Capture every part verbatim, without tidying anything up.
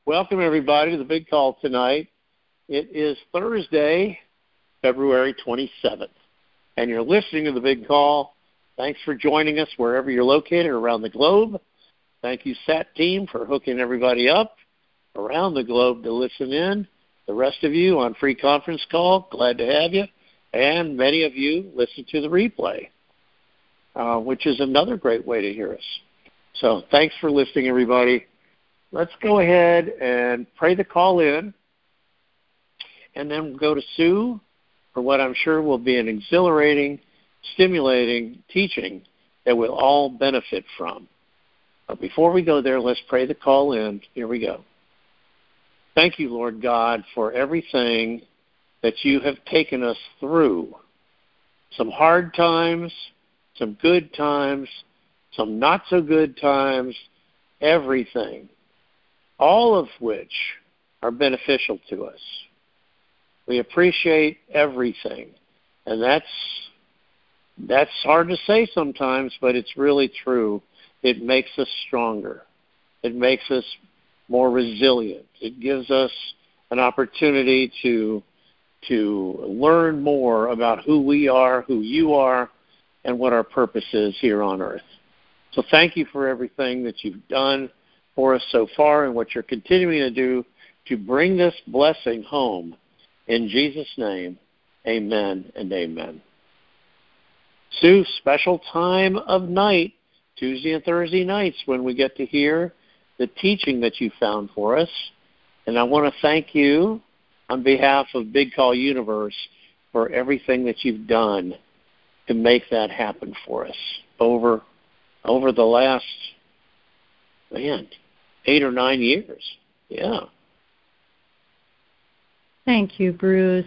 Welcome, everybody, to the big call tonight. It is Thursday, February twenty-seventh, and you're listening to the big call. Thanks for joining us wherever you're located around the globe. Thank you, S A T team, for hooking everybody up around the globe to listen in. The rest of you on free conference call, glad to have you. And many of you listen to the replay, uh, which is another great way to hear us. So thanks for listening, everybody. Let's go ahead and pray the call in, and then we'll go to Sue for what I'm sure will be an exhilarating, stimulating teaching that we'll all benefit from. But before we go there, let's pray the call in. Here we go. Thank you, Lord God, for everything that you have taken us through. Some hard times, some good times, some not so good times, everything. All of which are beneficial to us. We appreciate everything. And that's that's hard to say sometimes, but it's really true. It makes us stronger. It makes us more resilient. It gives us an opportunity to to learn more about who we are, who you are, and what our purpose is here on earth. So thank you for everything that you've done for us so far and what you're continuing to do to bring this blessing home. In Jesus' name, amen and amen. Sue, special time of night, Tuesday and Thursday nights, when we get to hear the teaching that you found for us. And I want to thank you on behalf of Big Call Universe for everything that you've done to make that happen for us over, over the last, man, eight or nine years. Yeah. Thank you, Bruce.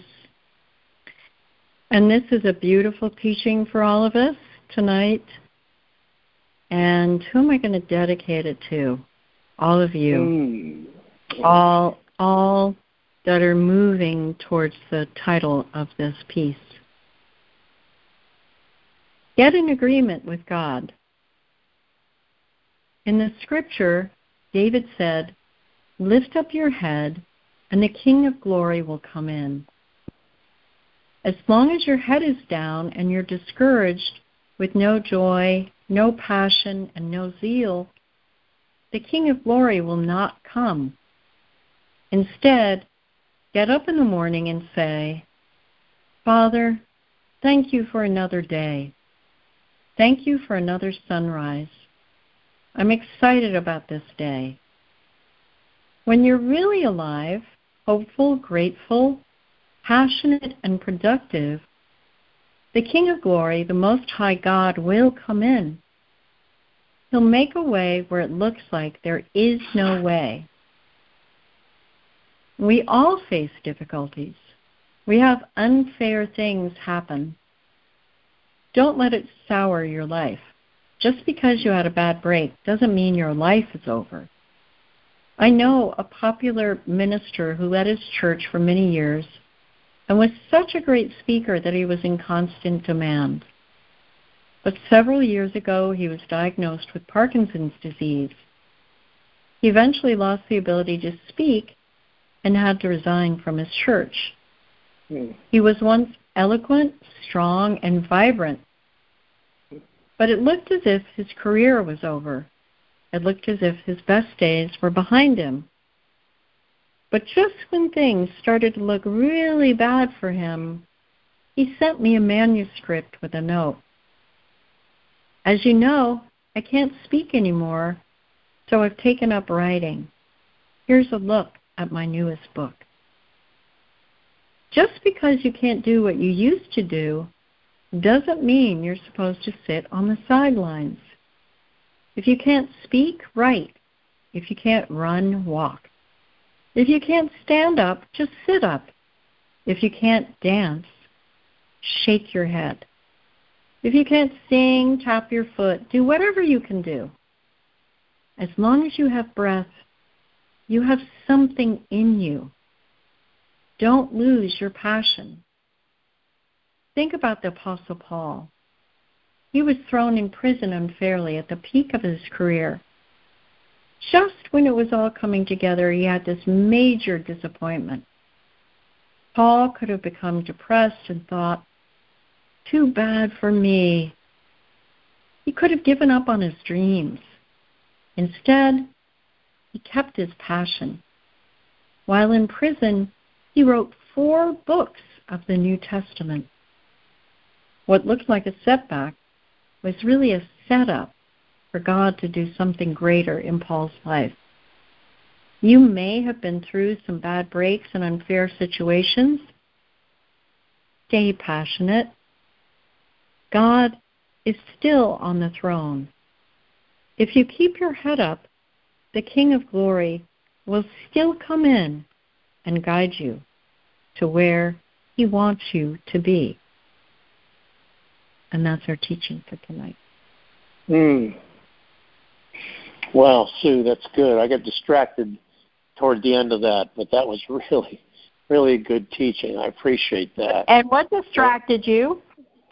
And this is a beautiful teaching for all of us tonight. And who am I going to dedicate it to? All of you. Mm. All, all that are moving towards the title of this piece. Get in agreement with God. In the scripture, David said, "Lift up your head, and the King of glory will come in." As long as your head is down and you're discouraged with no joy, no passion, and no zeal, the King of glory will not come. Instead, get up in the morning and say, "Father, thank you for another day. Thank you for another sunrise. I'm excited about this day." When you're really alive, hopeful, grateful, passionate, and productive, the King of Glory, the Most High God, will come in. He'll make a way where it looks like there is no way. We all face difficulties. We have unfair things happen. Don't let it sour your life. Just because you had a bad break doesn't mean your life is over. I know a popular minister who led his church for many years and was such a great speaker that he was in constant demand. But several years ago, he was diagnosed with Parkinson's disease. He eventually lost the ability to speak and had to resign from his church. Mm. He was once eloquent, strong, and vibrant. But it looked as if his career was over. It looked as if his best days were behind him. But just when things started to look really bad for him, he sent me a manuscript with a note. "As you know, I can't speak anymore, so I've taken up writing. Here's a look at my newest book." Just because you can't do what you used to do doesn't mean you're supposed to sit on the sidelines. If you can't speak, write. If you can't run, walk. If you can't stand up, just sit up. If you can't dance, shake your head. If you can't sing, tap your foot. Do whatever you can do. As long as you have breath, you have something in you. Don't lose your passion. Think about the Apostle Paul. He was thrown in prison unfairly at the peak of his career. just when it was all coming together, he had this major disappointment. Paul could have become depressed and thought, too bad for me. He could have given up on his dreams. Instead, he kept his passion. While in prison, he wrote four books of the New Testament. What looked like a setback was really a setup for God to do something greater in Paul's life. You may have been through some bad breaks and unfair situations. Stay passionate. God is still on the throne. If you keep your head up, the King of Glory will still come in and guide you to where he wants you to be. And that's our teaching for tonight. Mm. Well, Sue, that's good. I got distracted toward the end of that, but that was really, really good teaching. I appreciate that. And what distracted you?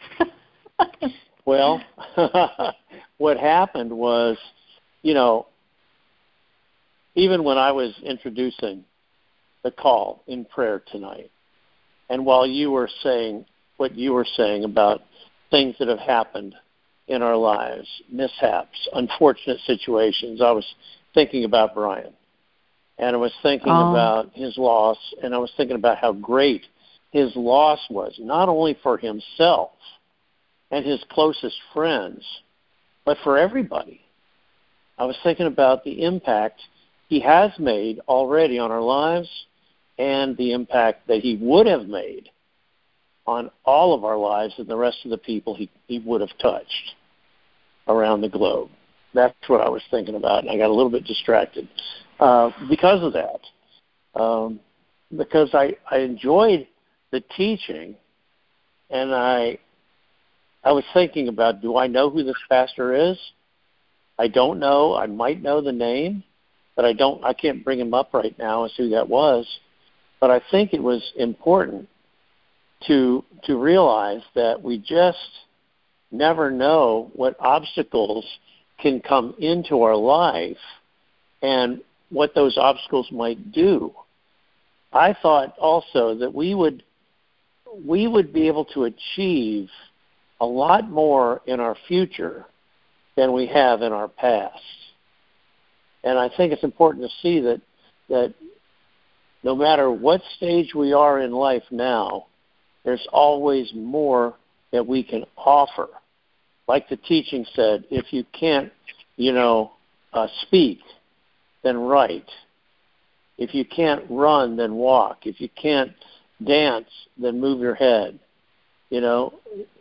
Well, what happened was, you know, even when I was introducing the call in prayer tonight, and while you were saying what you were saying about things that have happened in our lives, mishaps, unfortunate situations, I was thinking about Brian. And I was thinking oh. about his loss, and I was thinking about how great his loss was, not only for himself and his closest friends, but for everybody. I was thinking about the impact he has made already on our lives and the impact that he would have made on all of our lives and the rest of the people he, he would have touched around the globe. That's what I was thinking about, and I got a little bit distracted uh, because of that. Um, because I, I enjoyed the teaching, and I I was thinking about, do I know who this pastor is? I don't know. I might know the name, but I don't. I can't bring him up right now as who that was. But I think it was important to to realize that we just never know what obstacles can come into our life and what those obstacles might do. I thought also that we would we would be able to achieve a lot more in our future than we have in our past. And I think it's important to see that that no matter what stage we are in life now, there's always more that we can offer. Like the teaching said, if you can't, you know, uh, speak, then write. If you can't run, then walk. If you can't dance, then move your head. You know,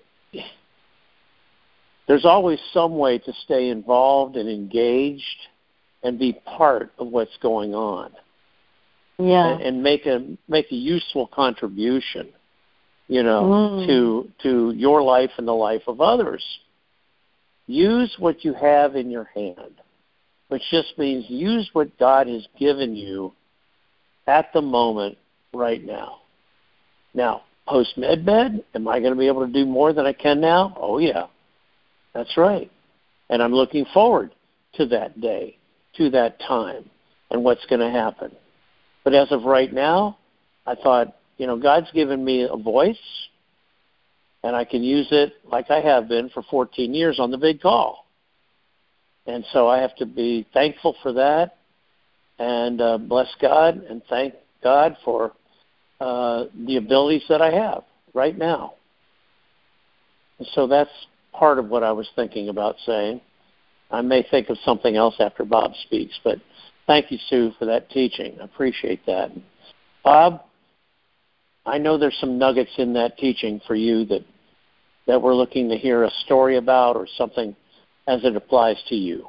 there's always some way to stay involved and engaged and be part of what's going on. Yeah. And, and make a make a useful contribution, you know, mm. to to your life and the life of others. Use what you have in your hand, which just means use what God has given you at the moment right now. Now, post-medbed, am I going to be able to do more than I can now? Oh, yeah. That's right. And I'm looking forward to that day, to that time, and what's going to happen. But as of right now, I thought, you know, God's given me a voice, and I can use it like I have been for fourteen years on the Big Call. And so I have to be thankful for that and uh, bless God and thank God for uh, the abilities that I have right now. And so that's part of what I was thinking about saying. I may think of something else after Bob speaks, but thank you, Sue, for that teaching. I appreciate that. Bob, I know there's some nuggets in that teaching for you that, that we're looking to hear a story about or something as it applies to you.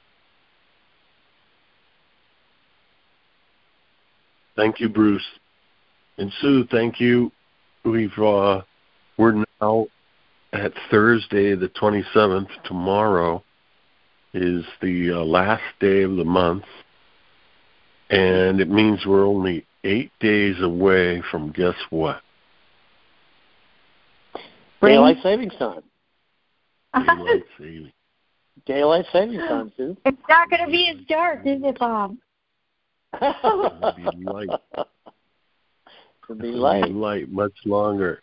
Thank you, Bruce. And Sue, thank you. We've uh, we're now at Thursday the twenty-seventh. Tomorrow is the uh, last day of the month, and it means we're only eight days away from guess what? Daylight savings time. Daylight saving. Daylight saving time, Sue. It's not going to be as dark, is it, Bob? It'll be light. It'll be light. It'll be light much longer.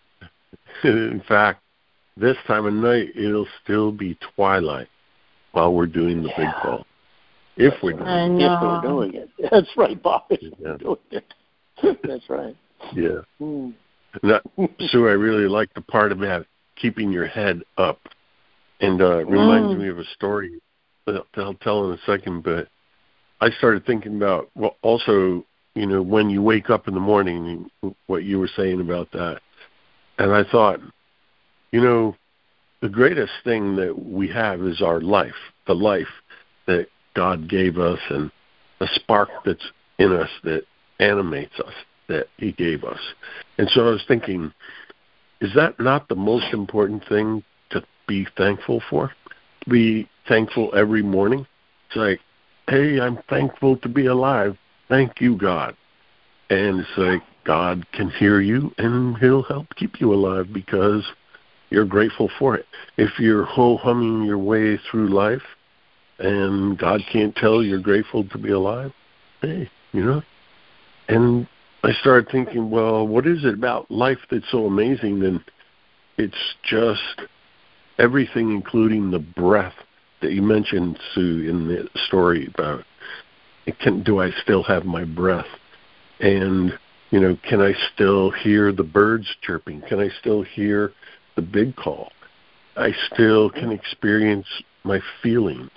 In fact, this time of night, it'll still be twilight while we're doing the yeah. big call. If we're doing I it. know. If we're doing it. That's right, Bob. If Yeah. we're doing it. That's right. Yeah. Mm. Now, Sue, I really like the part about keeping your head up. And uh, it reminds Mm. me of a story that I'll tell in a second, but I started thinking about, well, also, you know, when you wake up in the morning, what you were saying about that. And I thought, you know, the greatest thing that we have is our life, the life that God gave us and the spark that's in us that animates us, that he gave us. And so I was thinking, is that not the most important thing to be thankful for? Be thankful every morning? It's like, hey, I'm thankful to be alive. Thank you, God. And it's like, God can hear you and he'll help keep you alive because you're grateful for it. If you're ho-humming your way through life and God can't tell you're grateful to be alive, hey, you know. And I started thinking, well, what is it about life that's so amazing? And it's just everything, including the breath that you mentioned, Sue, in the story about, can, do I still have my breath? And, you know, can I still hear the birds chirping? Can I still hear the big call? I still can experience my feelings.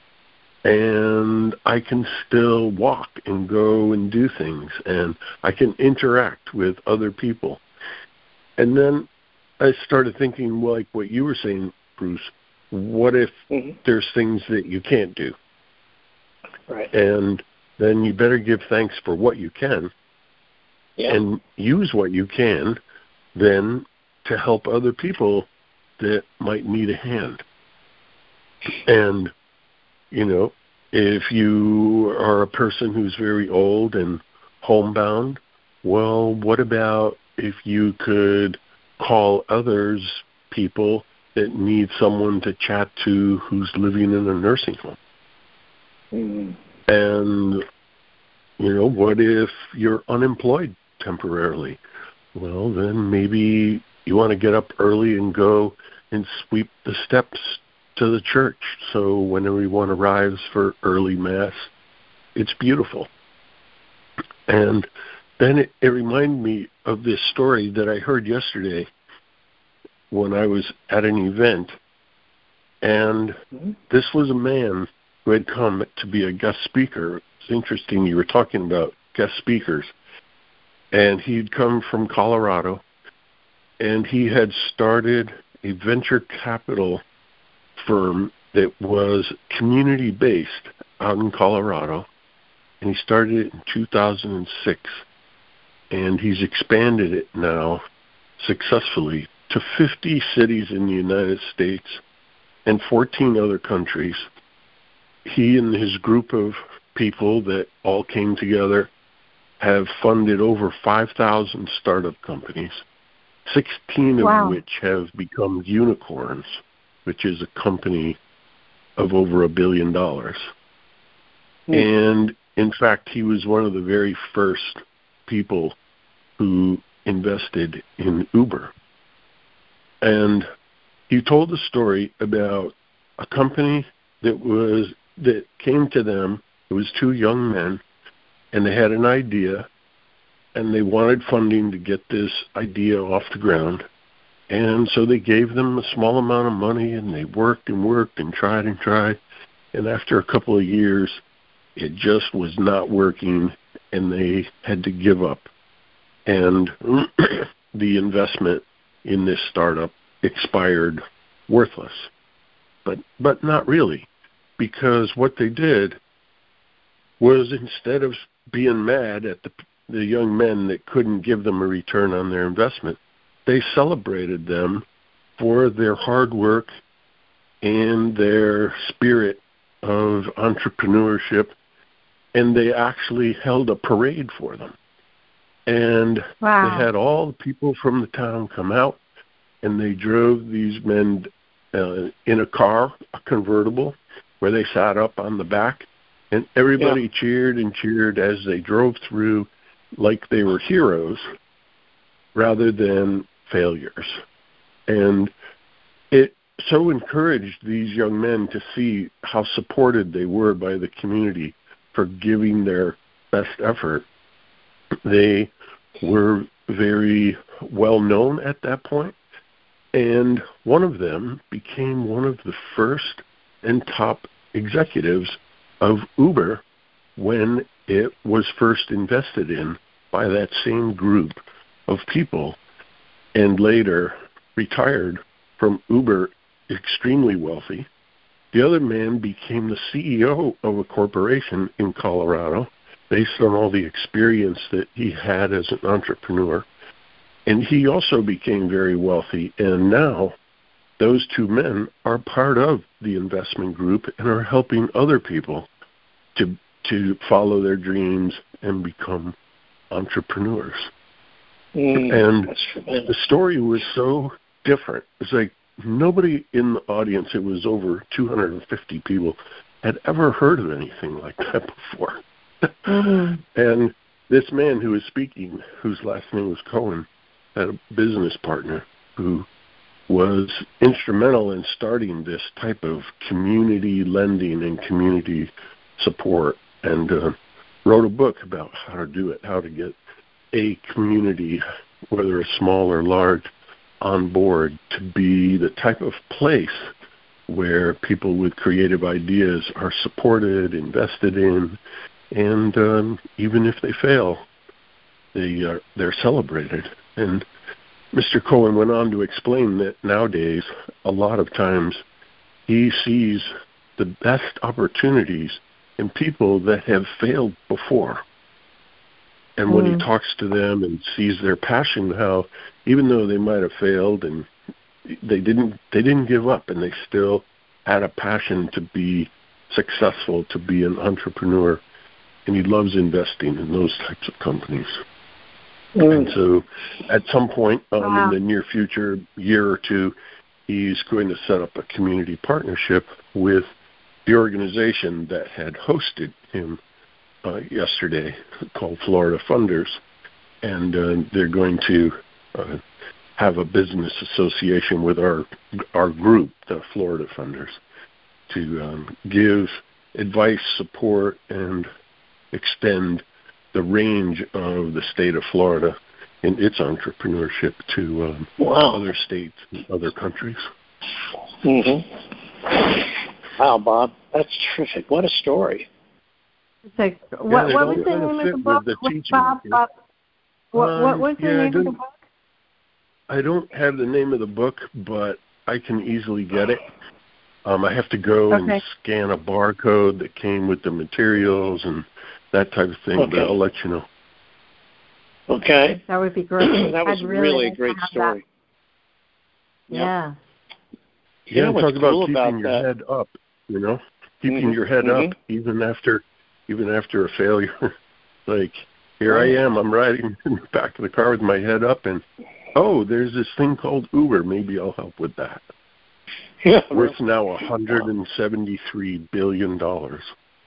And I can still walk and go and do things. And I can interact with other people. And then I started thinking, well, like what you were saying, Bruce, what if mm-hmm. there's things that you can't do? Right. And then you better give thanks for what you can yeah. and use what you can then to help other people that might need a hand. And, you know, if you are a person who's very old and homebound, well, what about if you could call others, people that need someone to chat to who's living in a nursing home? Mm-hmm. And, you know, what if you're unemployed temporarily? Well, then maybe you want to get up early and go and sweep the steps to the church. So when everyone arrives for early Mass, it's beautiful. And then it, it reminded me of this story that I heard yesterday when I was at an event. And mm-hmm. this was a man who had come to be a guest speaker. It's interesting you were talking about guest speakers. And he'd come from Colorado, and he had started a venture capital firm that was community-based out in Colorado, and he started it in two thousand six, and he's expanded it now successfully to fifty cities in the United States and fourteen other countries. He and his group of people that all came together have funded over five thousand startup companies, sixteen wow. of which have become unicorns, which is a company of over a billion dollars. Mm. And, in fact, he was one of the very first people who invested in Uber. And he told a story about a company that was that came to them. It was two young men, and they had an idea, and they wanted funding to get this idea off the ground. And so they gave them a small amount of money, and they worked and worked and tried and tried. And after a couple of years, it just was not working, and they had to give up. And the investment in this startup expired worthless. But but not really, because what they did was instead of being mad at the the young men that couldn't give them a return on their investment, they celebrated them for their hard work and their spirit of entrepreneurship, and they actually held a parade for them. And wow. they had all the people from the town come out, and they drove these men uh, in a car, a convertible, where they sat up on the back, and everybody yeah. cheered and cheered as they drove through like they were heroes rather than failures. And it so encouraged these young men to see how supported they were by the community for giving their best effort. They were very well known at that point, and one of them became one of the first and top executives of Uber when it was first invested in by that same group of people, and later retired from Uber extremely wealthy. The other man became the C E O of a corporation in Colorado based on all the experience that he had as an entrepreneur. And he also became very wealthy. And now those two men are part of the investment group and are helping other people to to follow their dreams and become entrepreneurs. Mm, and the story was so different. It's like nobody in the audience, it was over two hundred fifty people, had ever heard of anything like that before. Mm-hmm. And this man who was speaking, whose last name was Cohen, had a business partner who was instrumental in starting this type of community lending and community support, and uh, wrote a book about how to do it, how to get a community, whether it's small or large, on board to be the type of place where people with creative ideas are supported, invested in, and um, even if they fail, they are, they're celebrated. And Mister Cohen went on to explain that nowadays, a lot of times, he sees the best opportunities in people that have failed before. And when mm. he talks to them and sees their passion, how even though they might have failed and they didn't they didn't give up, and they still had a passion to be successful, to be an entrepreneur, and he loves investing in those types of companies. Mm. And so at some point um, wow. in the near future, year or two, he's going to set up a community partnership with the organization that had hosted him Uh, yesterday, called Florida Funders, and uh, they're going to uh, have a business association with our our group, the Florida Funders, to um, give advice, support, and extend the range of the state of Florida in its entrepreneurship to um, wow. other states and other countries. Mm-hmm. Wow, Bob, that's terrific. What a story. It's like, what, yeah, what was the name of the book? The Bob, Bob, what, um, what was the yeah, name of the book? I don't have the name of the book, but I can easily get it. Um, I have to go okay. and scan a barcode that came with the materials and that type of thing, okay. but I'll let you know. Okay. That would be great. That was really, really a great story. Yep. Yeah. Yeah, you know, talk about cool keeping about your that? head up, you know, keeping mm-hmm. your head mm-hmm. up even after even after a failure. Like, here right. I am, I'm riding in the back of the car with my head up, and, oh, there's this thing called Uber. Maybe I'll help with that. Yeah, Worth right. now one hundred seventy-three billion dollars.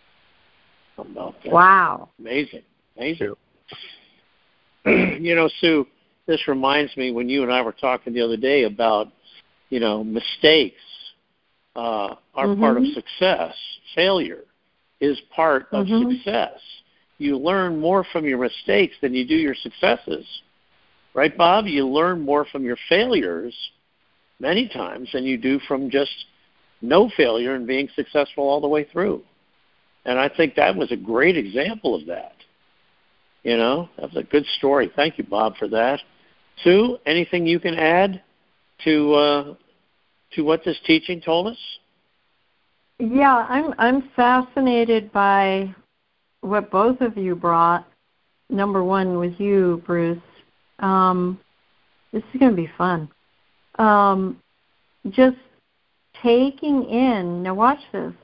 Wow. Amazing. Amazing. Yeah. You know, Sue, this reminds me when you and I were talking the other day about, you know, mistakes uh, are mm-hmm. part of success. Failure is part of mm-hmm. success. You learn more from your mistakes than you do your successes. Right, Bob? You learn more from your failures many times than you do from just no failure and being successful all the way through. And I think that was a great example of that. You know, that was a good story. Thank you, Bob, for that. Sue, anything you can add to uh, to what this teaching told us? Yeah, I'm I'm fascinated by what both of you brought. Number one with you, Bruce. Um, this is going to be fun. Um, just taking in. Now watch this.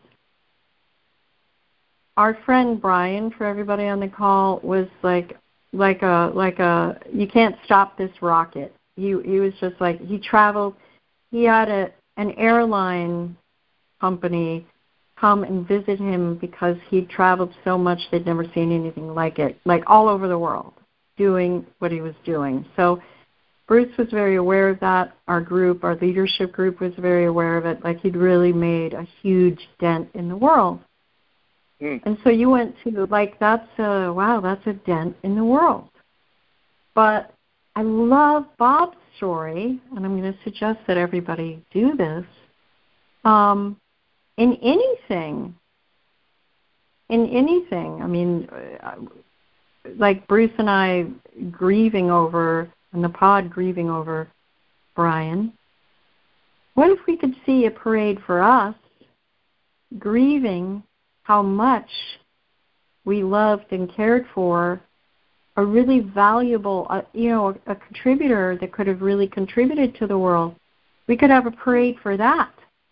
Our friend Brian, for everybody on the call, was like like a like a you can't stop this rocket. He he was just like he traveled. He had a an airline company come and visit him because he'd traveled so much they'd never seen anything like it, like all over the world, doing what he was doing. So Bruce was very aware of that. Our group, our leadership group was very aware of it, like he'd really made a huge dent in the world. Mm. And so you went to, like, that's a, wow, that's a dent in the world. But I love Bob's story, and I'm going to suggest that everybody do this. Um, in anything, in anything, I mean, like Bruce and I grieving over, and the pod grieving over Brian, what if we could see a parade for us grieving how much we loved and cared for a really valuable, uh, you know, a, a contributor that could have really contributed to the world? We could have a parade for that.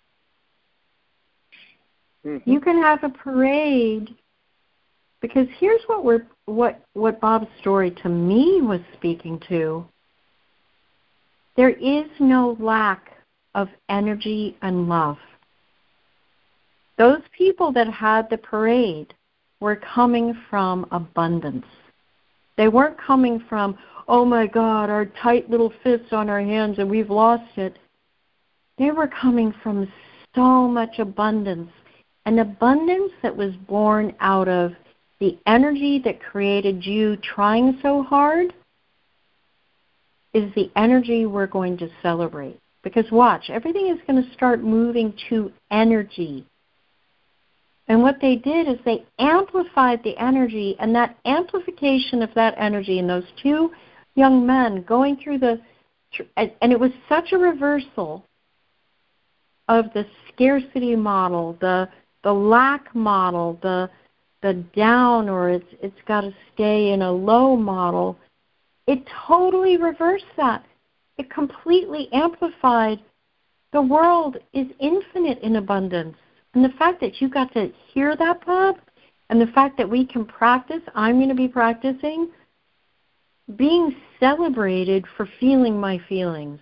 Mm-hmm. You can have a parade, because here's what we're what what Bob's story to me was speaking to. There is no lack of energy and love. Those people that had the parade were coming from abundance. They weren't coming from, oh my God, our tight little fists on our hands and we've lost it. They were coming from so much abundance, an abundance that was born out of the energy that created you trying so hard is the energy we're going to celebrate. Because watch, everything is going to start moving to energy. And what they did is they amplified the energy, and that amplification of that energy and those two young men going through the, and it was such a reversal of the scarcity model, the the lack model, the the down, or it's it's got to stay in a low model. It totally reversed that. It completely amplified. The world is infinite in abundance. And the fact that you got to hear that, Bob, and the fact that we can practice, I'm going to be practicing, being celebrated for feeling my feelings.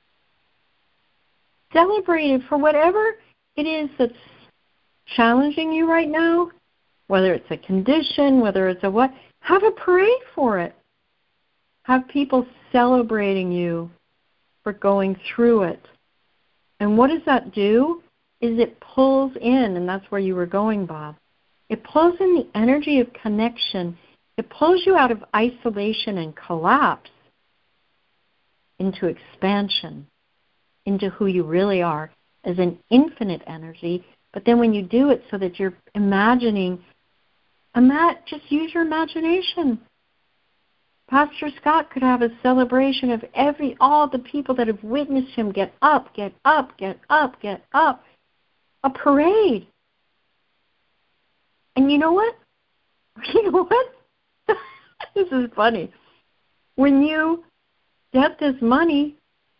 Celebrated for whatever it is that's challenging you right now, whether it's a condition, whether it's a what, have a parade for it. Have people celebrating you for going through it. And what does that do? Is it pulls in, and that's where you were going, Bob. It pulls in the energy of connection. It pulls you out of isolation and collapse into expansion, into who you really are as an infinite energy. But then when you do it so that you're imagining, ima- just use your imagination. Pastor Scott could have a celebration of every all the people that have witnessed him get up, get up, get up, get up. A parade. And you know what? You know what? This is funny. When you get this money,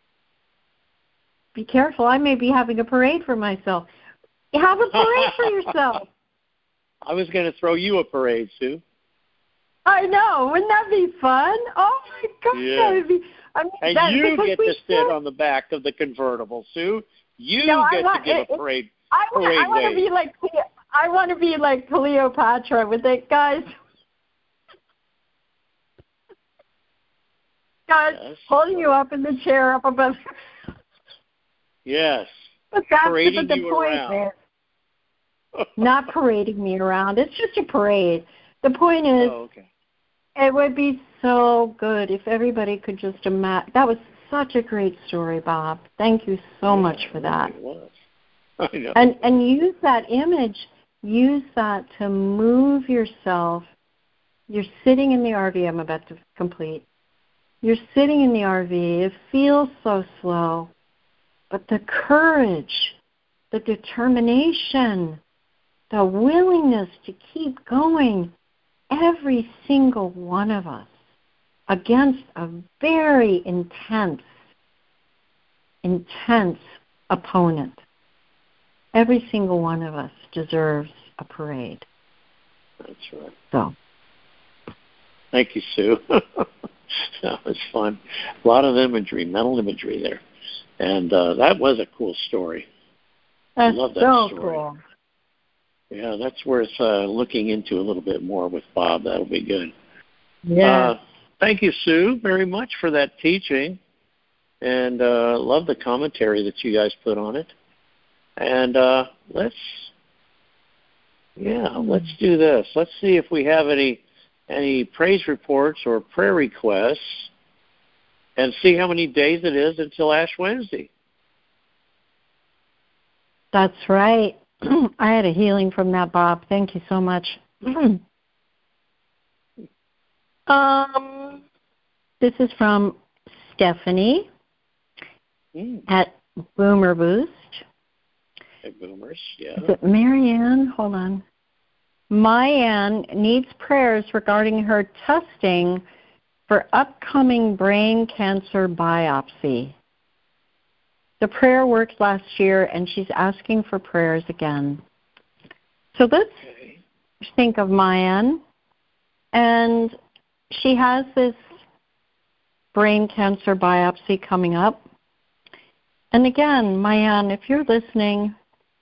be careful. I may be having a parade for myself. Have a parade for yourself. I was going to throw you a parade, Sue. I know. Wouldn't that be fun? Oh, my God. Yeah. That would be, I mean, and that, you get to should. sit on the back of the convertible, Sue. You no, get want, to give it, a parade. I want, parade I want to be like I want to be like Cleopatra with it, guys. Guys, yes. Holding you up in the chair up above. Yes. But that's parading the, the you point, around. man. Not parading me around. It's just a parade. The point is, oh, okay. It would be so good if everybody could just imagine. That was such a great story, Bob. Thank you so yeah, much for that. It was. I know. And and use that image. Use that to move yourself. You're sitting in the R V. I'm about to complete. You're sitting in the R V. It feels so slow, but the courage, the determination, the willingness to keep going, every single one of us, against a very intense, intense opponent. Every single one of us deserves a parade. That's right. So. Thank you, Sue. That was fun. A lot of imagery, mental imagery there. And uh, that was a cool story. That's I love that so story. cool. Yeah, that's worth uh, looking into a little bit more with Bob. That'll be good. Yeah. Uh, thank you, Sue, very much for that teaching. And uh, love the commentary that you guys put on it. And uh, let's, yeah, let's do this. Let's see if we have any any praise reports or prayer requests, and see how many days it is until Ash Wednesday. That's right. I had a healing from that, Bob. Thank you so much. um, this is from Stephanie Mm. at Boomer Boost. Hey, Boomers, yeah. Is it Marianne? Hold on. Mayanne needs prayers regarding her testing for upcoming brain cancer biopsy. The prayer worked last year, and she's asking for prayers again. So let's Okay. think of Mayanne. And she has this brain cancer biopsy coming up. And again, Mayanne, if you're listening,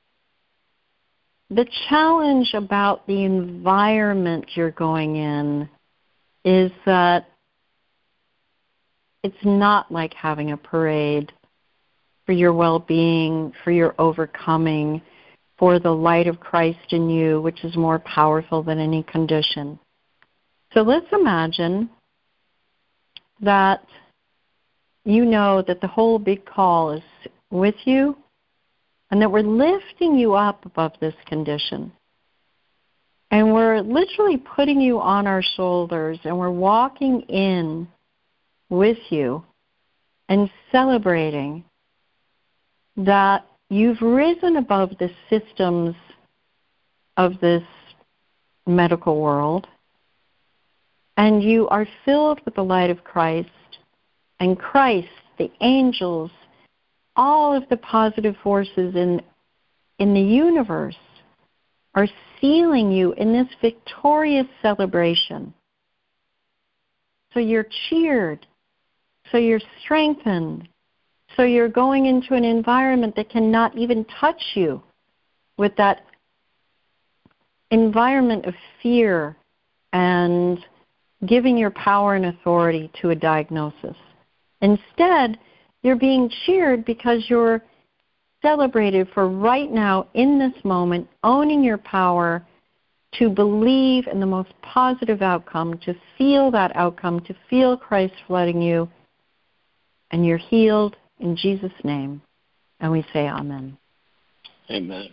the challenge about the environment you're going in is that it's not like having a parade for your well-being, for your overcoming, for the light of Christ in you, which is more powerful than any condition. So let's imagine that you know that the whole big call is with you and that we're lifting you up above this condition. And we're literally putting you on our shoulders and we're walking in with you and celebrating that you've risen above the systems of this medical world and you are filled with the light of Christ, and Christ, the angels, all of the positive forces in in the universe are sealing you in this victorious celebration. So you're cheered, so you're strengthened, so you're going into an environment that cannot even touch you with that environment of fear and giving your power and authority to a diagnosis. Instead, you're being cheered because you're celebrated for right now, in this moment, owning your power to believe in the most positive outcome, to feel that outcome, to feel Christ flooding you, and you're healed in Jesus' name. And we say amen. Amen.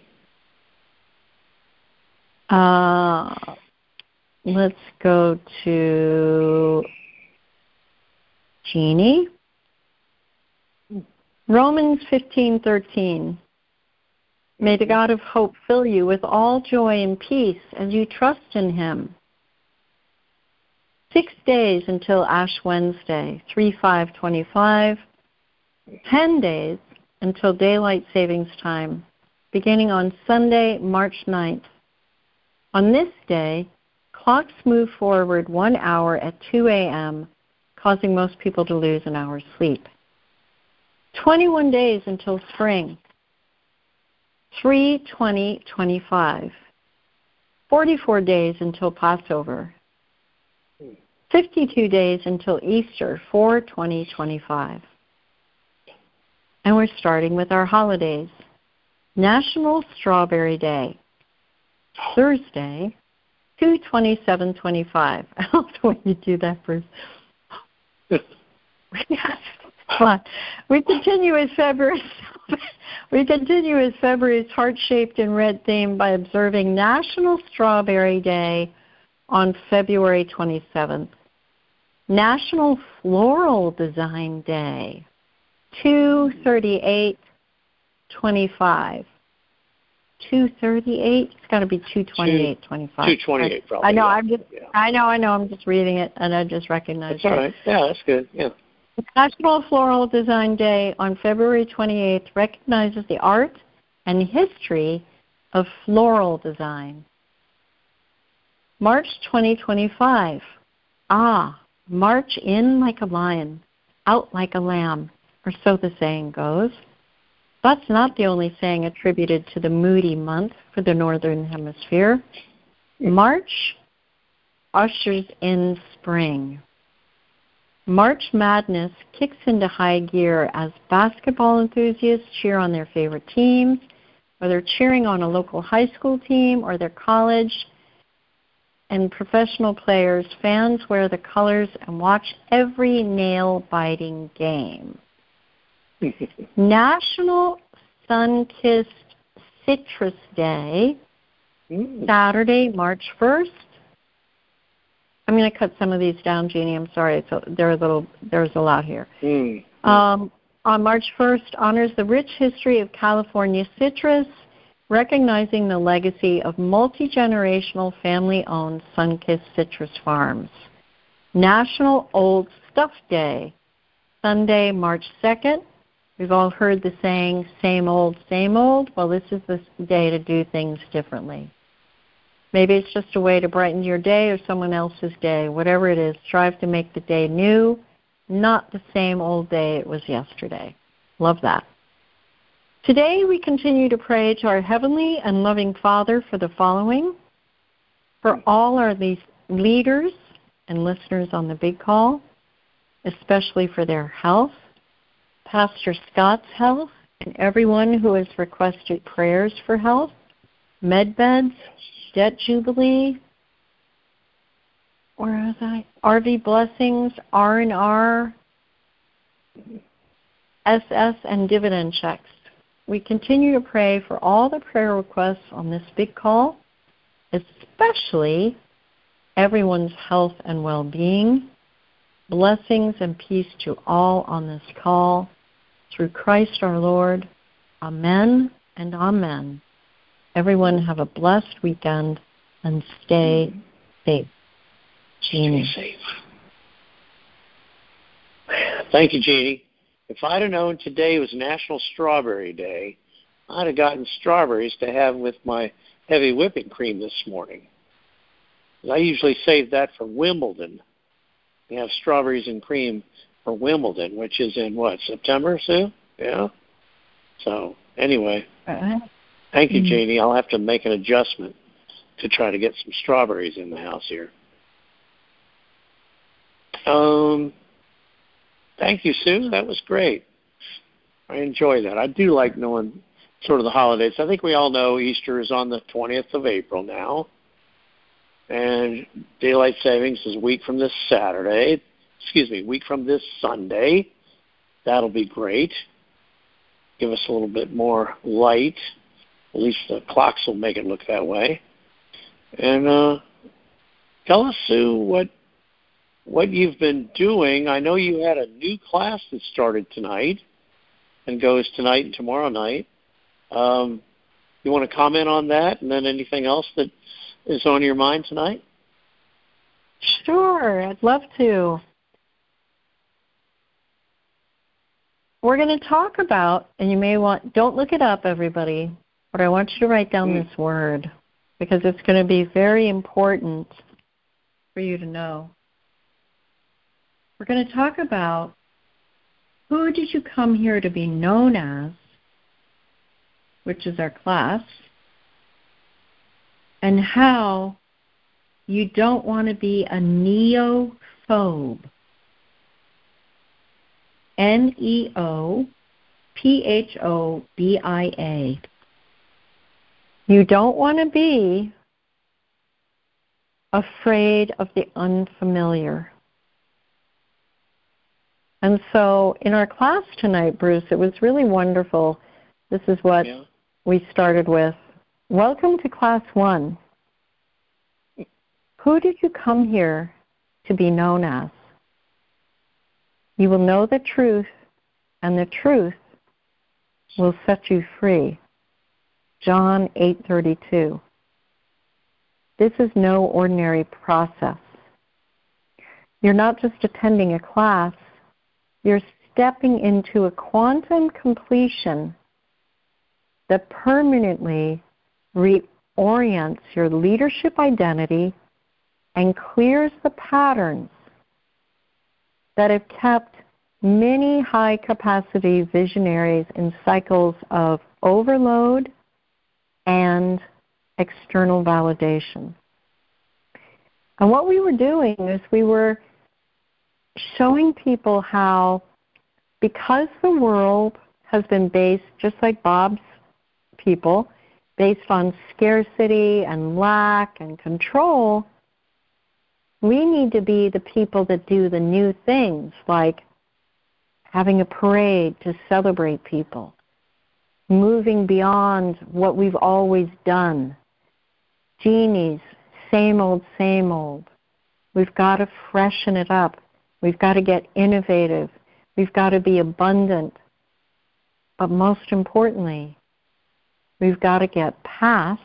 Uh, let's go to Jeannie. Romans fifteen thirteen. May the God of hope fill you with all joy and peace as you trust in him. Six days until Ash Wednesday, three five twenty-five. Ten days until Daylight Savings Time, beginning on Sunday, March ninth. On this day, clocks move forward one hour at two a.m., causing most people to lose an hour's sleep. twenty-one days until spring, three twenty twenty-five. forty-four days until Passover. fifty-two days until Easter, four twenty twenty-five. And we're starting with our holidays. National Strawberry Day, Thursday, two twenty-seven twenty-five. I love the way you do that, Bruce. Fun. We continue with February. We continue with February's heart-shaped and red theme by observing National Strawberry Day on February twenty-seventh. National Floral Design Day, two thirty-eight twenty-five. two thirty-eight. It's got to be two twenty-eight twenty-five. two twenty-eight, probably. I know. Yeah. I'm just. Yeah. I know. I know. I'm just reading it, and I just recognize That's all it. right. Yeah, that's good. Yeah. National Floral Design Day on February twenty-eighth recognizes the art and history of floral design. March twenty twenty-five. Ah, march in like a lion, out like a lamb. or so the saying goes. That's not the only saying attributed to the moody month for the Northern Hemisphere. March ushers in spring. March Madness kicks into high gear as basketball enthusiasts cheer on their favorite teams, whether cheering on a local high school team or their college, and professional players, fans wear the colors and watch every nail-biting game. National Sun-Kissed Citrus Day, mm. Saturday, March first. I'm going to cut some of these down, Jeannie. I'm sorry. So there are a little, there's a lot here. Mm. Um, on March first, honors the rich history of California citrus, recognizing the legacy of multi-generational family-owned Sun-Kissed citrus farms. National Old Stuff Day, Sunday, March second. We've all heard the saying, same old, same old. Well, this is the day to do things differently. Maybe it's just a way to brighten your day or someone else's day. Whatever it is, strive to make the day new, not the same old day it was yesterday. Love that. Today we continue to pray to our Heavenly and loving Father for the following: for all our leaders and listeners on the big call, especially for their health, Pastor Scott's health, and everyone who has requested prayers for health, med beds, debt jubilee, where was I? R V blessings, R and R, S S, and dividend checks. We continue to pray for all the prayer requests on this big call, especially everyone's health and well-being. Blessings and peace to all on this call. Through Christ our Lord. Amen and amen. Everyone have a blessed weekend and stay safe. Jeannie. Stay safe. Thank you, Jeannie. If I'd have known today was National Strawberry Day, I'd have gotten strawberries to have with my heavy whipping cream this morning. I usually save that for Wimbledon. We have strawberries and cream for Wimbledon, which is in what, September, Sue? Yeah? So, anyway. Uh-huh. Thank you, Jeannie. I'll have to make an adjustment to try to get some strawberries in the house here. Um, thank you, Sue. That was great. I enjoy that. I do like knowing sort of the holidays. I think we all know Easter is on the twentieth of April now. And Daylight Savings is a week from this Saturday. Excuse me, a week from this Sunday. That'll be great. Give us a little bit more light. At least the clocks will make it look that way. And uh, tell us, Sue, what what you've been doing. I know you had a new class that started tonight and goes tonight and tomorrow night. Um, you want to comment on that, and then anything else that is on your mind tonight? Sure, I'd love to. We're going to talk about, and you may want, don't look it up, everybody, but I want you to write down mm. this word because it's going to be very important for you to know. We're going to talk about who did you come here to be known as, which is our class, and how you don't want to be a neophobe. N E O P H O B I A. You don't want to be afraid of the unfamiliar. And so in our class tonight, Bruce, it was really wonderful. This is what yeah. we started with. Welcome to class one. Who did you come here to be known as? You will know the truth, and the truth will set you free. John eight thirty-two. This is no ordinary process. You're not just attending a class, you're stepping into a quantum completion that permanently reorients your leadership identity and clears the patterns that have kept many high-capacity visionaries in cycles of overload and external validation. And what we were doing is we were showing people how, because the world has been based, just like Bob's people, based on scarcity and lack and control, we need to be the people that do the new things, like having a parade to celebrate people, moving beyond what we've always done. Genies, same old, same old. We've got to freshen it up. We've got to get innovative. We've got to be abundant. But most importantly, we've got to get past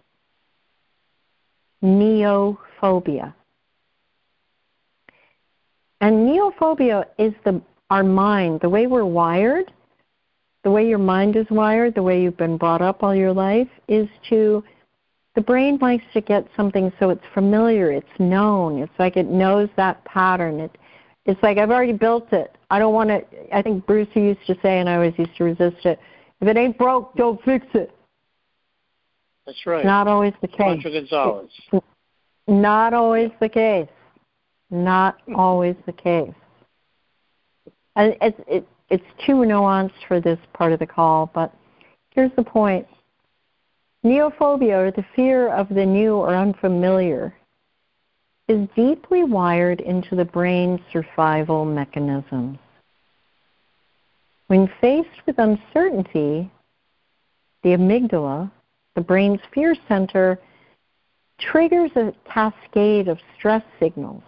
neophobia. And neophobia is the our mind, the way we're wired, the way your mind is wired, the way you've been brought up all your life, is to, the brain likes to get something so it's familiar, it's known. It's like it knows that pattern. It, it's like, I've already built it. I don't want to, I think Bruce used to say, and I always used to resist it, if it ain't broke, don't fix it. That's right. Not always the case. Contra Gonzalez. Not always the case. Not always the case. And it's, it, it's too nuanced for this part of the call, but here's the point. Neophobia, or the fear of the new or unfamiliar, is deeply wired into the brain's survival mechanisms. When faced with uncertainty, the amygdala, the brain's fear center, triggers a cascade of stress signals.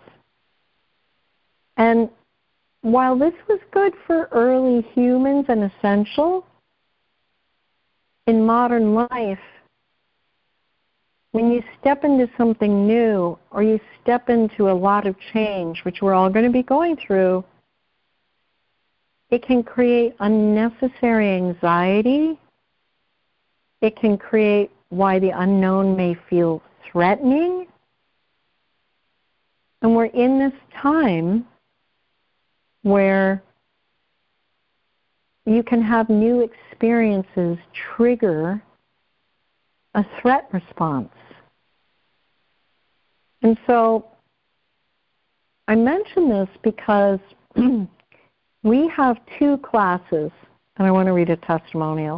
And while this was good for early humans and essential, in modern life, when you step into something new or you step into a lot of change, which we're all going to be going through, it can create unnecessary anxiety. It can create why the unknown may feel threatening. And we're in this time where you can have new experiences trigger a threat response. And so I mention this because we have two classes, and I want to read a testimonial.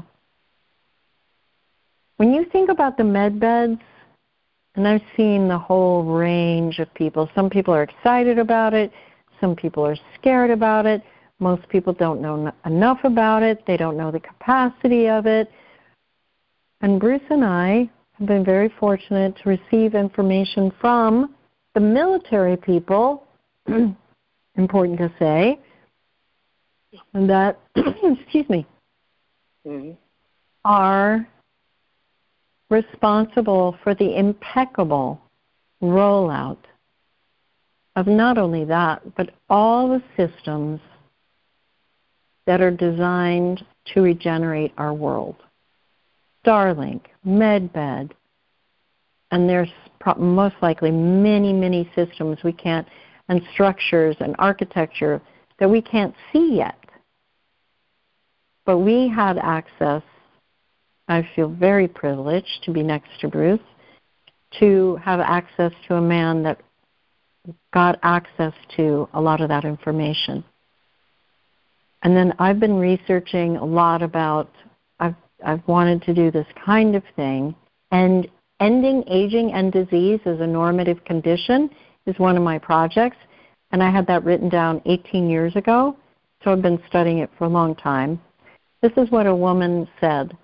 When you think about the med beds, and I've seen the whole range of people. Some people are excited about it. Some people are scared about it. Most people don't know enough about it. They don't know the capacity of it. And Bruce and I have been very fortunate to receive information from the military people, important to say, that, excuse me, mm-hmm. are responsible for the impeccable rollout of not only that, but all the systems that are designed to regenerate our world. Starlink, MedBed, and there's most likely many, many systems we can't, and structures and architecture that we can't see yet. But we had access, I feel very privileged to be next to Bruce, to have access to a man that got access to a lot of that information. And then I've been researching a lot about, I've, I've wanted to do this kind of thing, and ending aging and disease as a normative condition is one of my projects, and I had that written down eighteen years ago, so I've been studying it for a long time. This is what a woman said,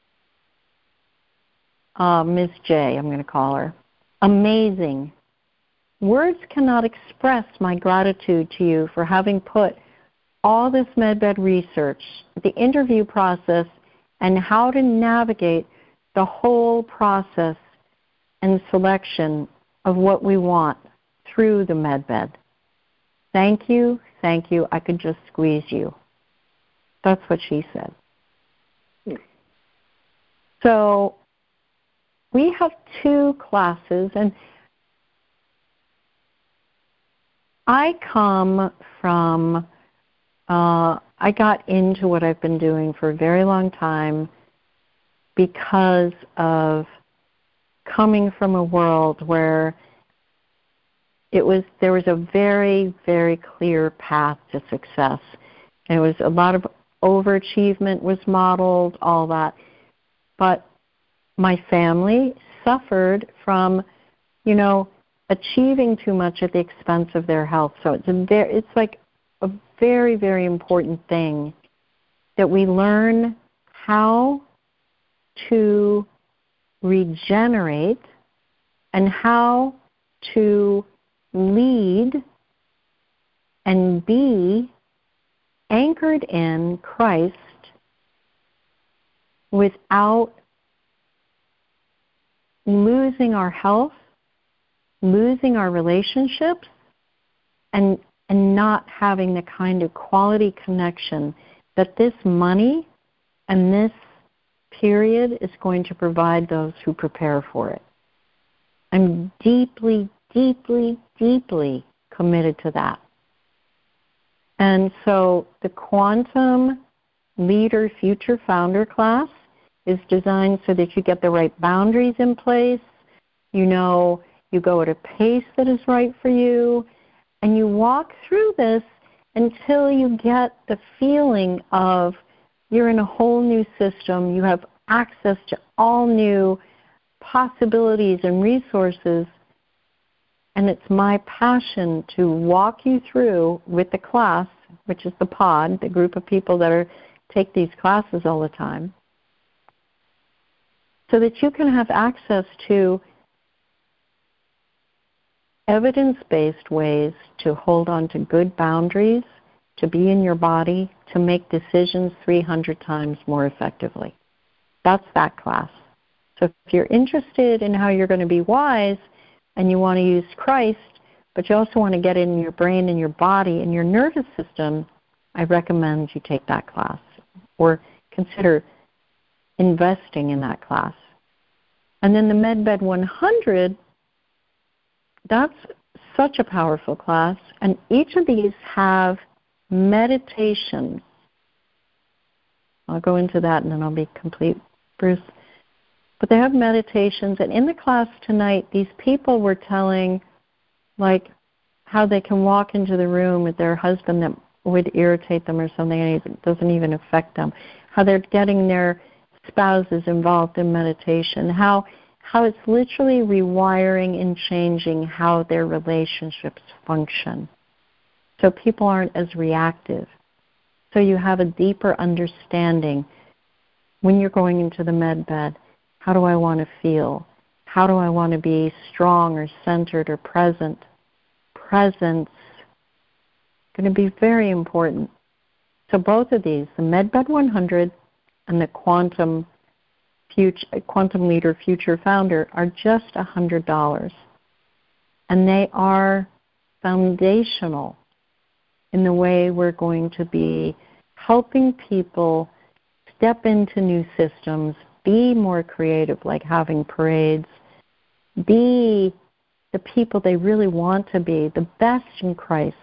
uh, Miz J, I'm going to call her. Amazing. Words cannot express my gratitude to you for having put all this MedBed research, the interview process, and how to navigate the whole process and selection of what we want through the MedBed. Thank you, thank you. I could just squeeze you. That's what she said. Hmm. So we have two classes, and I come from uh, I got into what I've been doing for a very long time because of coming from a world where it was there was a very, very clear path to success. And it was a lot of overachievement was modeled, all that. But my family suffered from, you know, achieving too much at the expense of their health. So it's a very, it's like a very, very important thing that we learn how to regenerate and how to lead and be anchored in Christ without losing our health, losing our relationships, and and not having the kind of quality connection that this money and this period is going to provide those who prepare for it. I'm deeply, deeply, deeply committed to that. And so the Quantum Leader Future Founder class is designed so that you get the right boundaries in place, you know, you go at a pace that is right for you, and you walk through this until you get the feeling of you're in a whole new system, you have access to all new possibilities and resources, and it's my passion to walk you through with the class, which is the pod, the group of people that are take these classes all the time, so that you can have access to evidence-based ways to hold on to good boundaries, to be in your body, to make decisions three hundred times more effectively. That's that class. So if you're interested in how you're going to be wise and you want to use Christ, but you also want to get in your brain and your body and your nervous system, I recommend you take that class or consider investing in that class. And then the MedBed one hundred, that's such a powerful class, and each of these have meditations. I'll go into that and then I'll be complete, Bruce. But they have meditations, and in the class tonight, these people were telling, like, how they can walk into the room with their husband that would irritate them or something, and it doesn't even affect them. How they're getting their spouses involved in meditation. How how it's literally rewiring and changing how their relationships function. So people aren't as reactive. So you have a deeper understanding when you're going into the med bed. How do I want to feel? How do I want to be strong or centered or present? Presence is going to be very important. So both of these, the MedBed one hundred and the Quantum Future, Quantum Leader Future Founder, are just one hundred dollars. And they are foundational in the way we're going to be helping people step into new systems, be more creative, like having parades, be the people they really want to be, the best in Christ.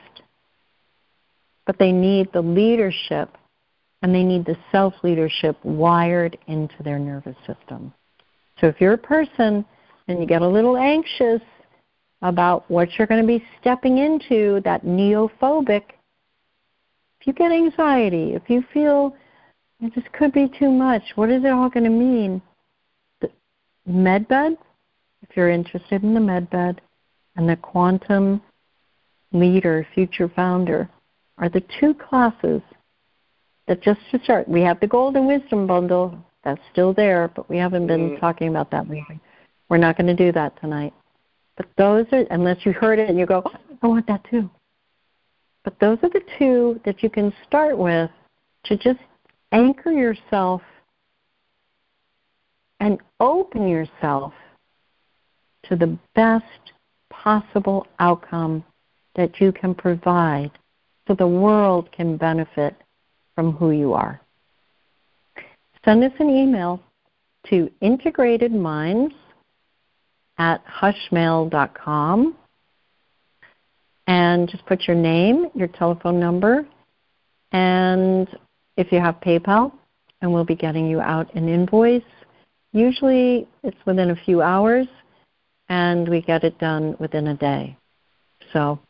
But they need the leadership, and they need the self-leadership wired into their nervous system. So if you're a person and you get a little anxious about what you're going to be stepping into, that neophobic, if you get anxiety, if you feel this could be too much, what is it all going to mean? The MedBed, if you're interested in the MedBed, and the Quantum Leader Future Founder are the two classes that just to start. We have the Golden Wisdom Bundle. That's still there, but we haven't been mm. talking about that lately. We're not going to do that tonight. But those are, unless you heard it and you go, oh, I want that too. But those are the two that you can start with to just anchor yourself and open yourself to the best possible outcome that you can provide so the world can benefit from who you are. Send us an email to integratedminds at hushmail dot com and just put your name, your telephone number, And if you have PayPal, and we'll be getting you out an invoice, usually it's within a few hours, and we get it done within a day. So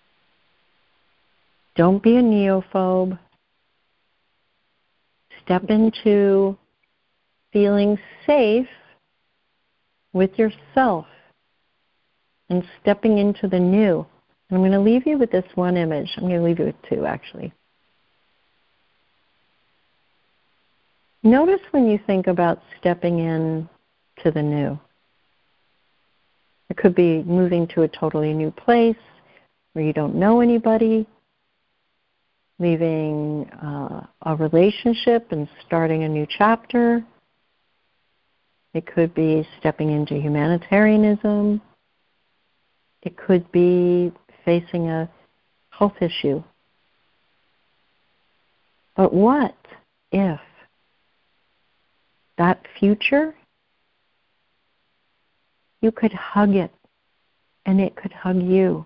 don't be a neophobe. Step into feeling safe with yourself and stepping into the new. And I'm going to leave you with this one image. I'm going to leave you with two, actually. Notice when you think about stepping in to the new. It could be moving to a totally new place where you don't know anybody, leaving uh, a relationship and starting a new chapter. It could be stepping into humanitarianism. It could be facing a health issue. But what if that future, you could hug it and it could hug you?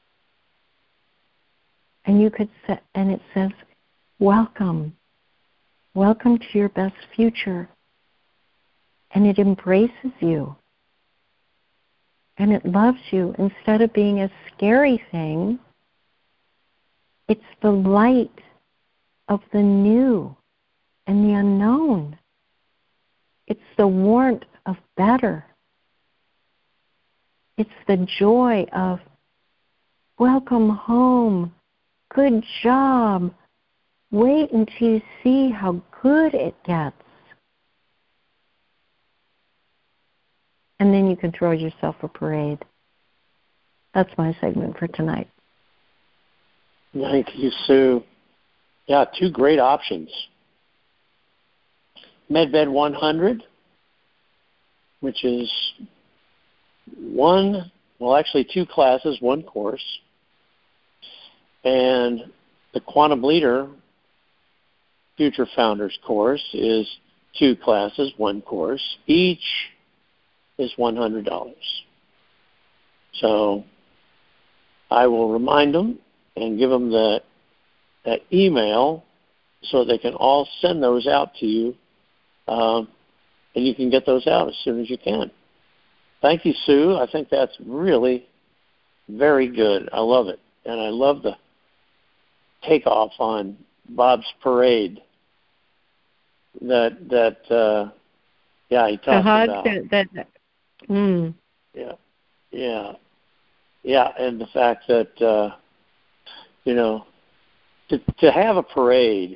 And you could say, and it says, welcome. Welcome to your best future. And it embraces you. And it loves you. Instead of being a scary thing, it's the light of the new and the unknown. It's the warmth of better. It's the joy of welcome home. Good job. Wait until you see how good it gets. And then you can throw yourself a parade. That's my segment for tonight. Thank you, Sue. Yeah, two great options. MedBed one hundred, which is one, well, actually two classes, one course. And the Quantum Leader Future Founders course is two classes, one course. Each is one hundred dollars. So I will remind them and give them the, that email so they can all send those out to you, um, and you can get those out as soon as you can. Thank you, Sue. I think that's really very good. I love it. And I love the takeoff on Bob's parade that, that uh, yeah, he talked the hug, about. That, that, mm. Yeah, yeah, yeah, and the fact that, uh, you know, to, to have a parade,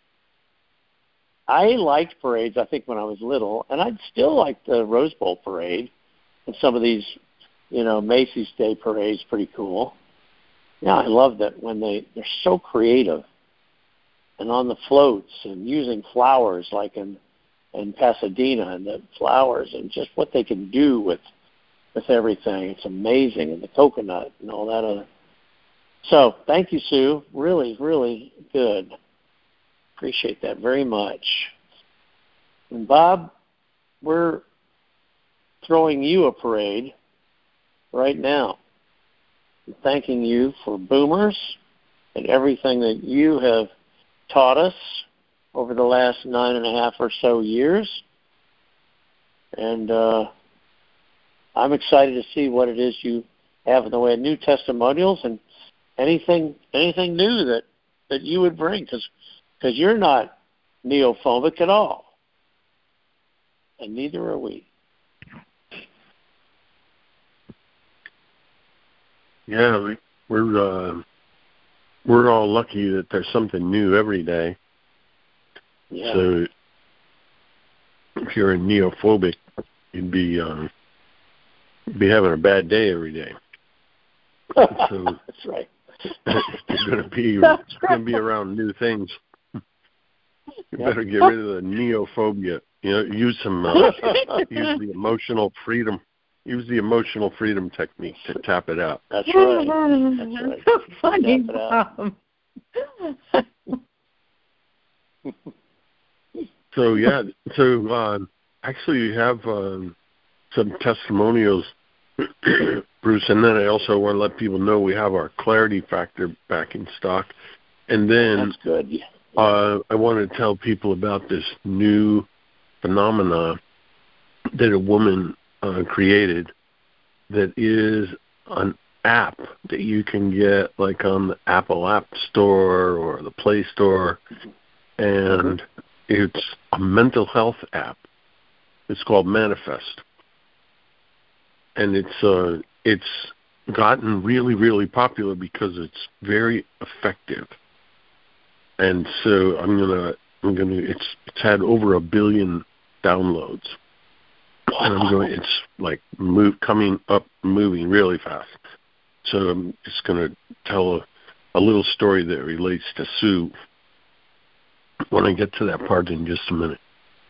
I liked parades, I think, when I was little, and I'd still like the Rose Bowl parade and some of these, you know, Macy's Day parades, pretty cool. Yeah, I love that when they, they're so creative and on the floats and using flowers like in, in Pasadena, and the flowers and just what they can do with with everything. It's amazing, and the coconut and all that other. So thank you, Sue. Really, really good. Appreciate that very much. And Bob, we're throwing you a parade right now. Thanking you for Boomers and everything that you have taught us over the last nine and a half or so years. And uh, I'm excited to see what it is you have in the way of new testimonials and anything anything new that, that you would bring, because because you're not neophobic at all, and neither are we. Yeah, we, we're uh, we're all lucky that there's something new every day. Yeah. So if you're a neophobic, you'd be uh, be having a bad day every day. So that's right. You're going to be you're going to be around new things. You Yep. better get rid of the neophobia. You know, use some uh, use the emotional freedom. Use the emotional freedom technique to tap it out. That's right. That's right. So funny, Tap it out. Bob. So yeah, so uh, actually you have um, some testimonials, Bruce, and then I also want to let people know we have our Clarity Factor back in stock. And then that's good. Yeah. uh, I want to tell people about this new phenomena that a woman uh, created that is an app that you can get like on the Apple App Store or the Play Store, and mm-hmm. it's a mental health app. It's called Manifest, and it's uh, it's gotten really, really popular because it's very effective. And so I'm gonna I'm gonna it's it's had over a billion downloads. And I'm going. It's like move coming up, moving really fast. So I'm just going to tell a, a little story that relates to Sue when I get to that part in just a minute.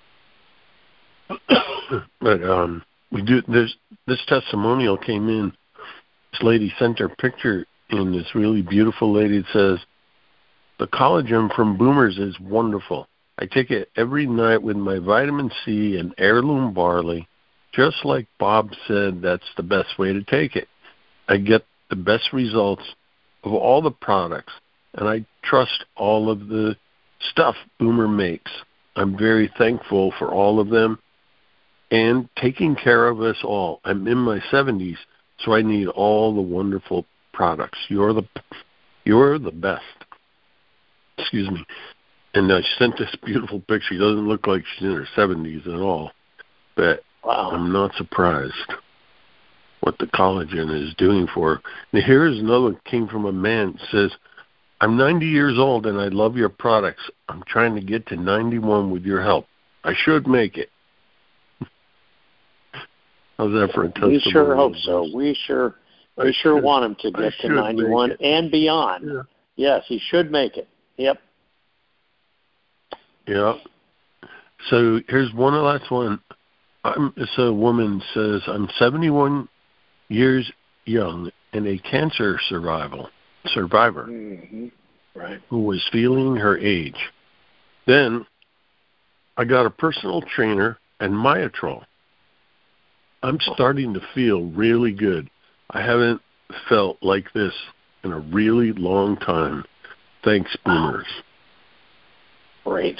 But um, we do. There's this testimonial came in. This lady sent her picture in. This really beautiful lady. It says, "The collagen from Boomers is wonderful. I take it every night with my vitamin C and heirloom barley. Just like Bob said, that's the best way to take it. I get the best results of all the products, and I trust all of the stuff Boomer makes. I'm very thankful for all of them and taking care of us all. I'm in my seventies, so I need all the wonderful products. You're the you're the best." Excuse me. And I sent this beautiful picture. She doesn't look like she's in her seventies at all, but wow. I'm not surprised what the collagen is doing for her. Now, here's another one came from a man. It says, "I'm ninety years old and I love your products. I'm trying to get to ninety-one with your help. I should make it." How's that for a testimony? We sure hope so. We sure we I sure should, want him to get to ninety-one and beyond. Yeah. Yes, he should make it. Yep. Yeah. So here's one last one. I'm, so a woman says, "I'm seventy-one years young and a cancer survival survivor mm-hmm. right. who was feeling her age. Then I got a personal trainer and Myotrol. I'm starting to feel really good. I haven't felt like this in a really long time. Thanks, Boomers." Great.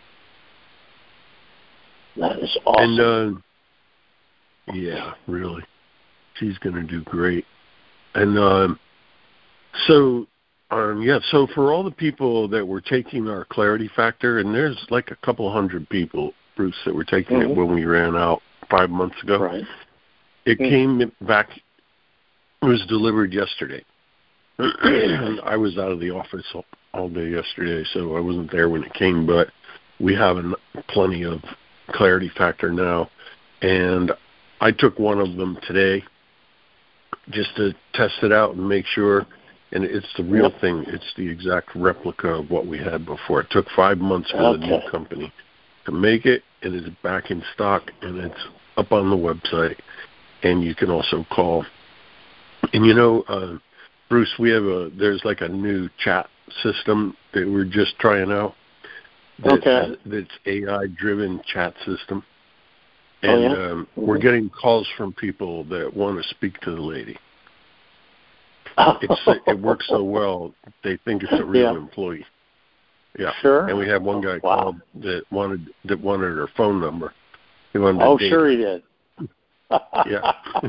That is awesome. And, uh, yeah, really. She's going to do great. And um, so, um, yeah, so for all the people that were taking our Clarity Factor, and there's like a couple hundred people, Bruce, that were taking mm-hmm. it when we ran out five months ago. Right. It mm-hmm. came back, it was delivered yesterday. And I was out of the office all, all day yesterday, so I wasn't there when it came, but we have an, plenty of Clarity Factor now, and I took one of them today just to test it out and make sure, and it's the real yep. thing. It's the exact replica of what we had before. It took five months for okay. the new company to make it. It is back in stock, and it's up on the website, and you can also call. And you know, uh, Bruce, we have a, there's like a new chat system that we're just trying out. That, okay. uh, that's A I-driven chat system. And oh, yeah? um, mm-hmm. we're getting calls from people that want to speak to the lady. It's, it works so well, they think it's a real yeah. employee. Yeah. Sure. And we had one guy wow. called that wanted that wanted her phone number. He wanted oh, to date sure her. he did. Yeah.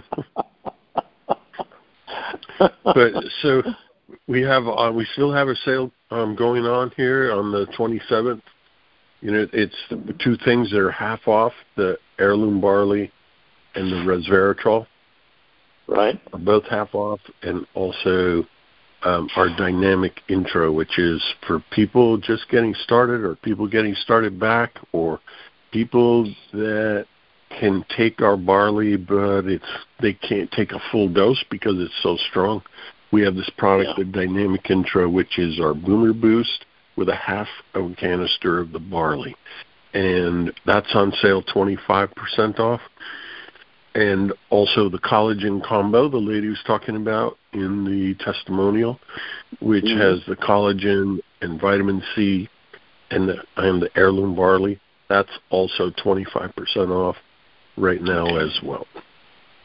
But so we have uh, we still have a sale um, going on here on the twenty-seventh. You know, it's the two things that are half off: the heirloom barley and the resveratrol. Right. Are both half off, and also um, our dynamic intro, which is for people just getting started, or people getting started back, or people that can take our barley, but it's they can't take a full dose because it's so strong. We have this product, yeah. the Dynamic Intro, which is our Boomer Boost with a half of a canister of the barley. And that's on sale twenty-five percent off. And also the collagen combo the lady was talking about in the testimonial, which mm-hmm. has the collagen and vitamin C and the, and the heirloom barley. That's also twenty-five percent off right now okay. as well.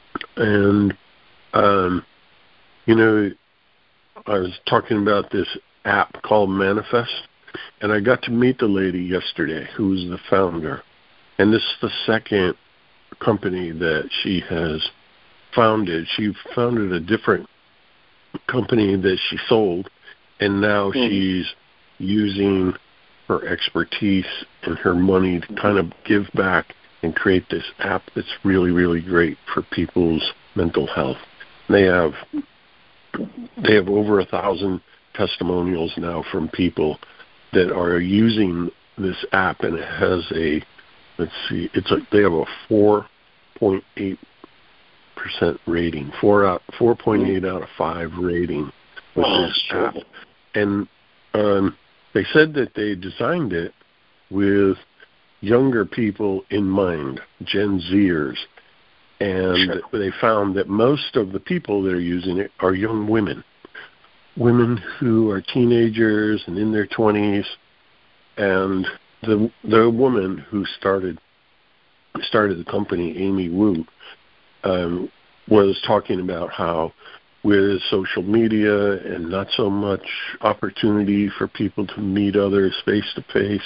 And, um, you know, I was talking about this app called Manifest, and I got to meet the lady yesterday who was the founder. And this is the second company that she has founded. She founded a different company that she sold, and now mm-hmm. she's using her expertise and her money to kind of give back and create this app that's really, really great for people's mental health. They have they have over a thousand testimonials now from people that are using this app, and it has a let's see, it's a they have a four point eight percent rating, four out four point eight out of five rating with wow, this app, and um, they said that they designed it with younger people in mind, Gen Zers, and sure. they found that most of the people that are using it are young women, women who are teenagers and in their twenties, and the the woman who started started the company, Amy Wu, um, was talking about how with social media and not so much opportunity for people to meet others face to face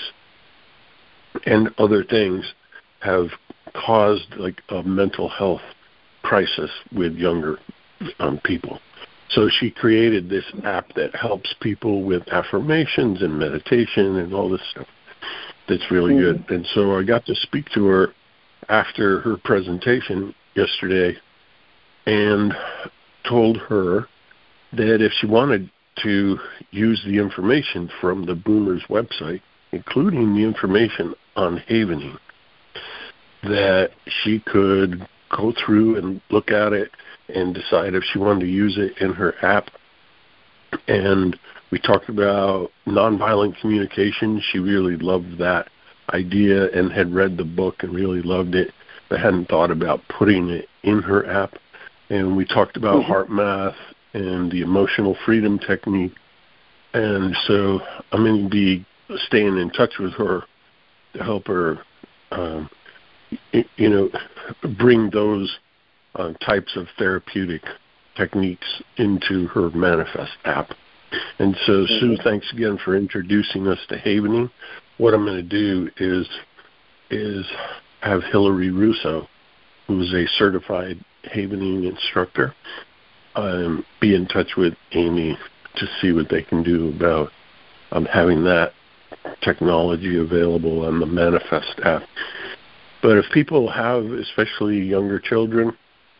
and other things have caused like a mental health crisis with younger um, people. So she created this app that helps people with affirmations and meditation and all this stuff that's really mm-hmm. good. And so I got to speak to her after her presentation yesterday and told her that if she wanted to use the information from the Boomers website, including the information on Havening, that she could go through and look at it and decide if she wanted to use it in her app. And we talked about nonviolent communication. She really loved that idea and had read the book and really loved it, but hadn't thought about putting it in her app. And we talked about mm-hmm. heart math and the emotional freedom technique. And so I'm going to be staying in touch with her to help her, um, you know, bring those uh, types of therapeutic techniques into her Manifest app. And so, mm-hmm. Sue, thanks again for introducing us to Havening. What I'm going to do is is have Hillary Russo, who is a certified Havening instructor, um, be in touch with Amy to see what they can do about um, having that technology available on the Manifest app. But if people have, especially younger children,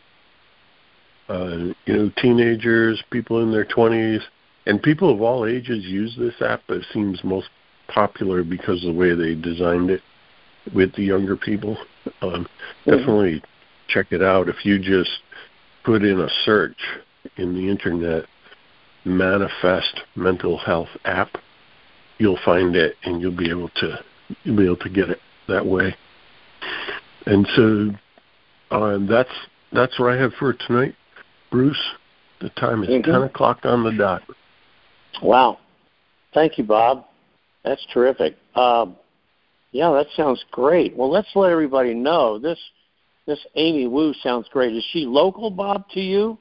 uh, you know, teenagers, people in their twenties, and people of all ages use this app, but it seems most popular because of the way they designed it with the younger people. Um, mm-hmm. Definitely check it out. If you just put in a search in the internet, Manifest Mental Health App, you'll find it, and you'll be able to you'll be able to get it that way. And so uh, that's that's what I have for tonight, Bruce. The time is mm-hmm. ten o'clock on the dot. Wow, thank you, Bob. That's terrific. Um, yeah, that sounds great. Well, let's let everybody know this. This Amy Wu sounds great. Is she local, Bob, to you?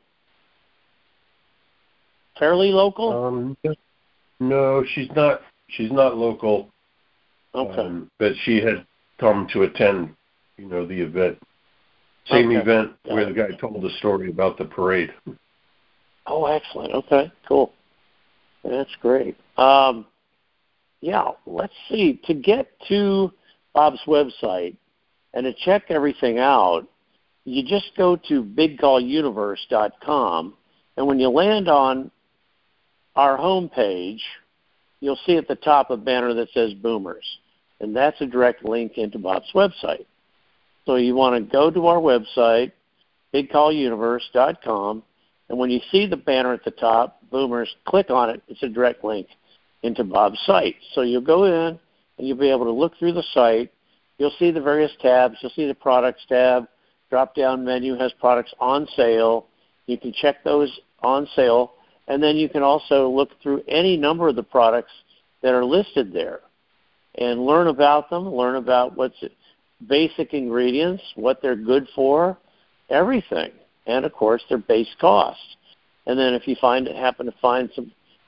Fairly local? Um, no, she's not. She's not local. Okay. Um, but she had come to attend, you know, the event. Same okay. event Got where it. the guy told the story about the parade. Oh, excellent. Okay, cool. That's great. Um, yeah, let's see. To get to Bob's website and to check everything out, you just go to big call universe dot com, and when you land on our homepage, you'll see at the top a banner that says Boomers, and that's a direct link into Bob's website. So you want to go to our website, big call universe dot com, and when you see the banner at the top, Boomers, click on it. It's a direct link into Bob's site. So you'll go in, and you'll be able to look through the site. You'll see the various tabs. You'll see the products tab. Drop-down menu has products on sale. You can check those on sale, and then you can also look through any number of the products that are listed there and learn about them, learn about what's basic ingredients, what they're good for, everything, and, of course, their base costs. And then if you find happen to find some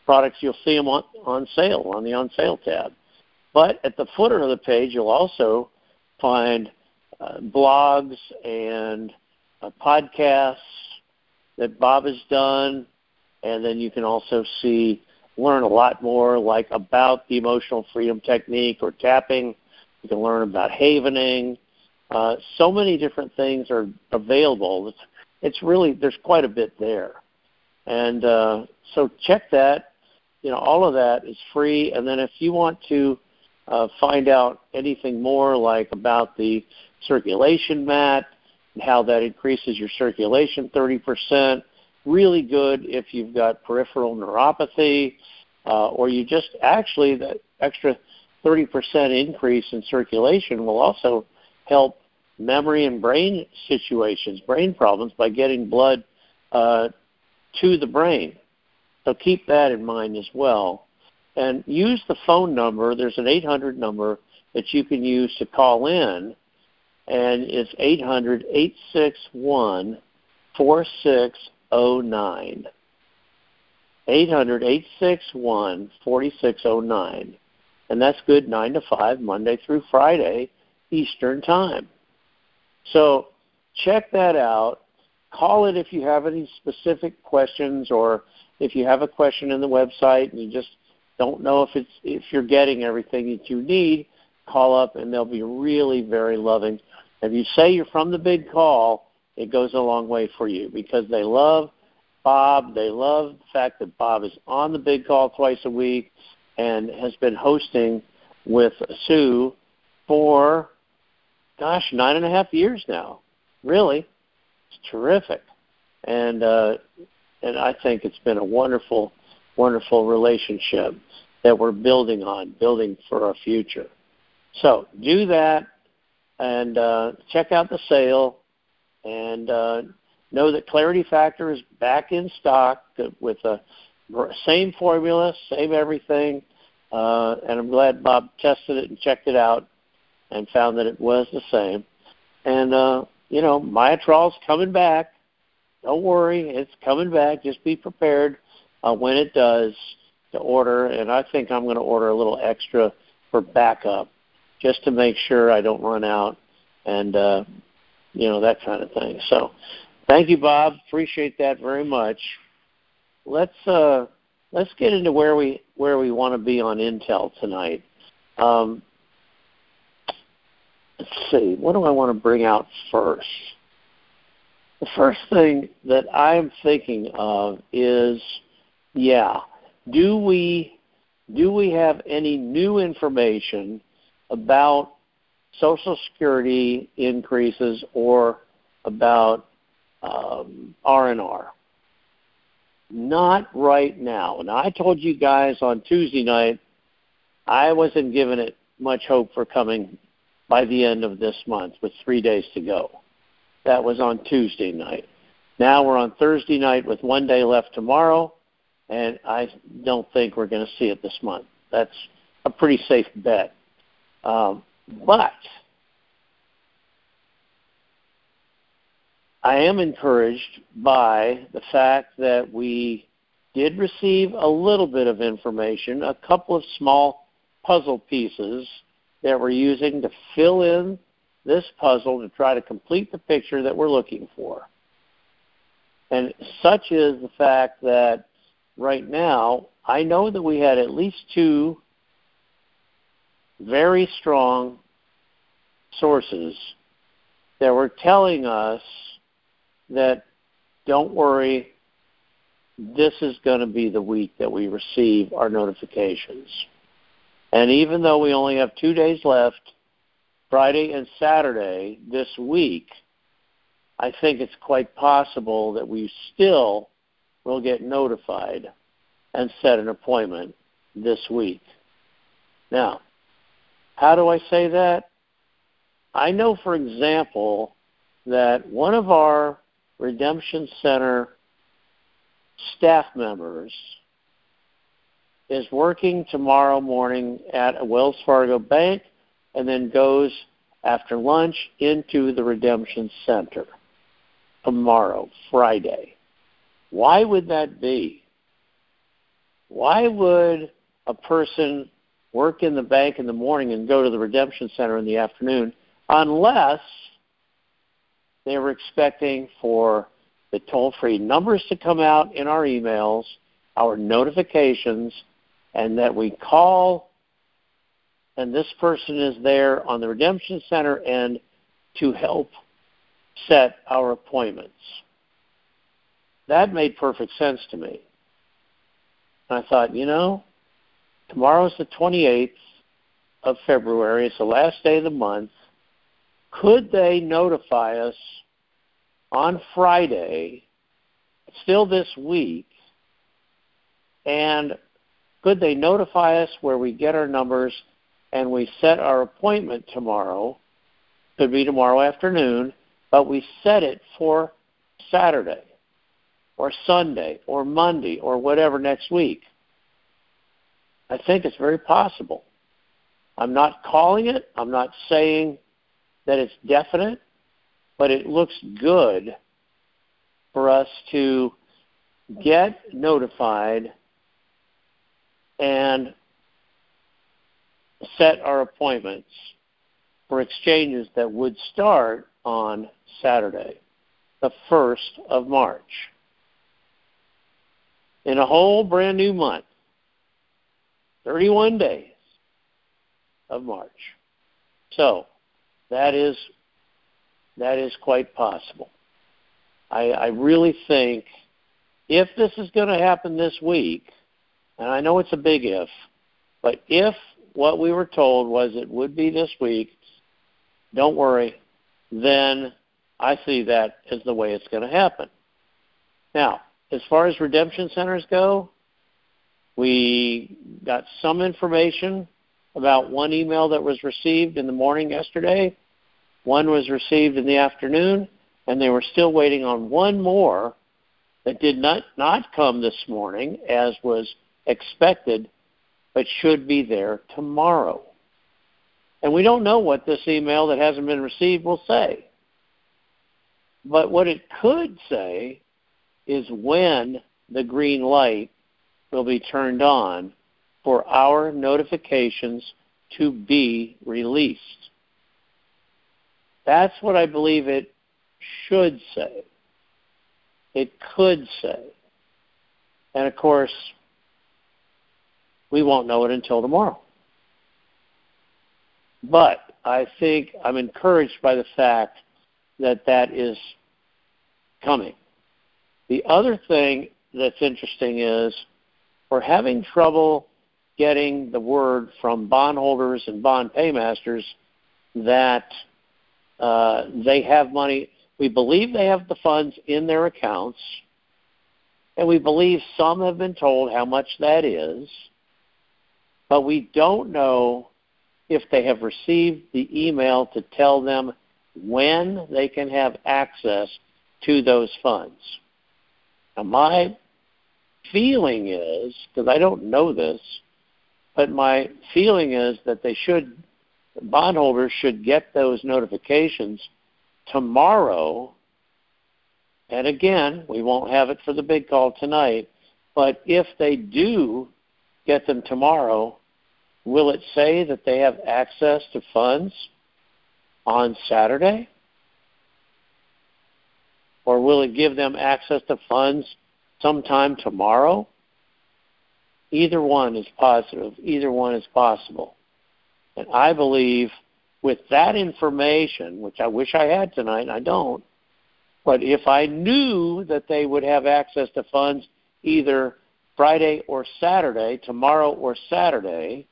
products, you'll see them on, on sale, on the on sale tab. But at the footer of the page, you'll also find uh, blogs and uh, podcasts that Bob has done, and then you can also see, learn a lot more like about the emotional freedom technique or tapping. You can learn about havening. Uh, so many different things are available. It's, it's really, there's quite a bit there. And uh, so check that. You know, all of that is free. And then if you want to uh, find out anything more like about the circulation mat and how that increases your circulation thirty percent, really good if you've got peripheral neuropathy uh, or you just actually, that extra thirty percent increase in circulation will also help memory and brain situations, brain problems, by getting blood uh, to the brain. So keep that in mind as well. And use the phone number. There's an eight hundred number that you can use to call in, and it's eight hundred, eight six one, four six zero nine. eight hundred, eight six one, four six zero nine. And that's good nine to five, Monday through Friday, Eastern Time. So check that out. Call it if you have any specific questions, or if you have a question in the website and you just don't know if it's if you're getting everything that you need, call up and they'll be really very loving. If you say you're from the Big Call, it goes a long way for you, because they love Bob. They love the fact that Bob is on the Big Call twice a week and has been hosting with Sue for, gosh, nine and a half years now. Really, it's terrific. And uh, and I think it's been a wonderful, wonderful relationship that we're building on, building for our future. So do that, and uh, check out the sale, and uh, know that Clarity Factor is back in stock with the same formula, same everything, uh, and I'm glad Bob tested it and checked it out and found that it was the same. And, uh, you know, Myotrol's coming back. Don't worry, it's coming back. Just be prepared uh, when it does to order, and I think I'm going to order a little extra for backup just to make sure I don't run out and, uh, you know, that kind of thing. So thank you, Bob. Appreciate that very much. Let's uh, let's get into where we where we want to be on Intel tonight. Um, let's see. What do I want to bring out first? The first thing that I'm thinking of is, yeah, do we do we have any new information about Social Security increases or about um, R and R? Not right now. And I told you guys on Tuesday night I wasn't giving it much hope for coming by the end of this month with three days to go. That was on Tuesday night. Now we're on Thursday night with one day left tomorrow, and I don't think we're going to see it this month. That's a pretty safe bet. Um, but I am encouraged by the fact that we did receive a little bit of information, a couple of small puzzle pieces that we're using to fill in this puzzle to try to complete the picture that we're looking for. And such is the fact that right now, I know that we had at least two very strong sources that were telling us that, don't worry, this is going to be the week that we receive our notifications. And even though we only have two days left, Friday and Saturday this week, I think it's quite possible that we still will get notified and set an appointment this week. Now, how do I say that? I know, for example, that one of our Redemption Center staff members is working tomorrow morning at a Wells Fargo bank and then goes after lunch into the Redemption Center tomorrow, Friday. Why would that be? why would a person work in the bank in the morning and go to the redemption center in the afternoon unless they were expecting for the toll-free numbers to come out in our emails, our notifications, and that we call and this person is there on the redemption center end to help set our appointments. That made perfect sense to me. And I thought, you know, tomorrow's the twenty-eighth of February. It's the last day of the month. Could they notify us on Friday, still this week, and could they notify us where we get our numbers and we set our appointment tomorrow? Could be tomorrow afternoon, but we set it for Saturday or Sunday or Monday or whatever next week. I think it's very possible. I'm not calling it. I'm not saying that it's definite, but it looks good for us to get notified and set our appointments for exchanges that would start on Saturday, the first of March. In a whole brand new month, thirty-one days of March. So that is that is quite possible. I, I really think if this is going to happen this week, and I know it's a big if, but if what we were told was it would be this week, don't worry, then I see that as the way it's going to happen. Now, as far as redemption centers go, we got some information about one email that was received in the morning yesterday. One was received in the afternoon, and they were still waiting on one more that did not, not come this morning as was expected, but should be there tomorrow. And we don't know what this email that hasn't been received will say. But what it could say is when the green light will be turned on for our notifications to be released. That's what I believe it should say. It could say. And, of course, we won't know it until tomorrow. But I think I'm encouraged by the fact that that is coming. The other thing that's interesting is we're having trouble getting the word from bondholders and bond paymasters that uh, they have money. We believe they have the funds in their accounts, and we believe some have been told how much that is, but we don't know if they have received the email to tell them when they can have access to those funds. Now, my feeling is, because I don't know this, but my feeling is that they should, bondholders should get those notifications tomorrow. And again, we won't have it for the big call tonight, but if they do get them tomorrow, will it say that they have access to funds on Saturday? Or will it give them access to funds sometime tomorrow? Either one is positive. Either one is possible. And I believe with that information, which I wish I had tonight, and I don't, but if I knew that they would have access to funds either Friday or Saturday, tomorrow or Saturday,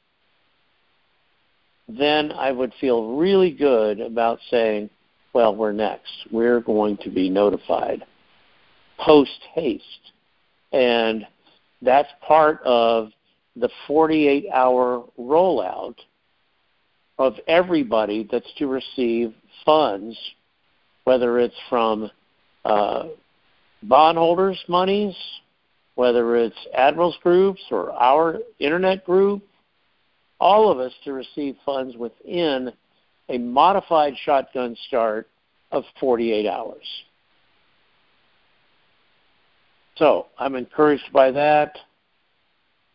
then I would feel really good about saying, well, we're next. We're going to be notified post-haste. And that's part of the forty-eight hour rollout of everybody that's to receive funds, whether it's from uh, bondholders' monies, whether it's Admirals Groups or our internet group, all of us to receive funds within a modified shotgun start of forty-eight hours. So I'm encouraged by that.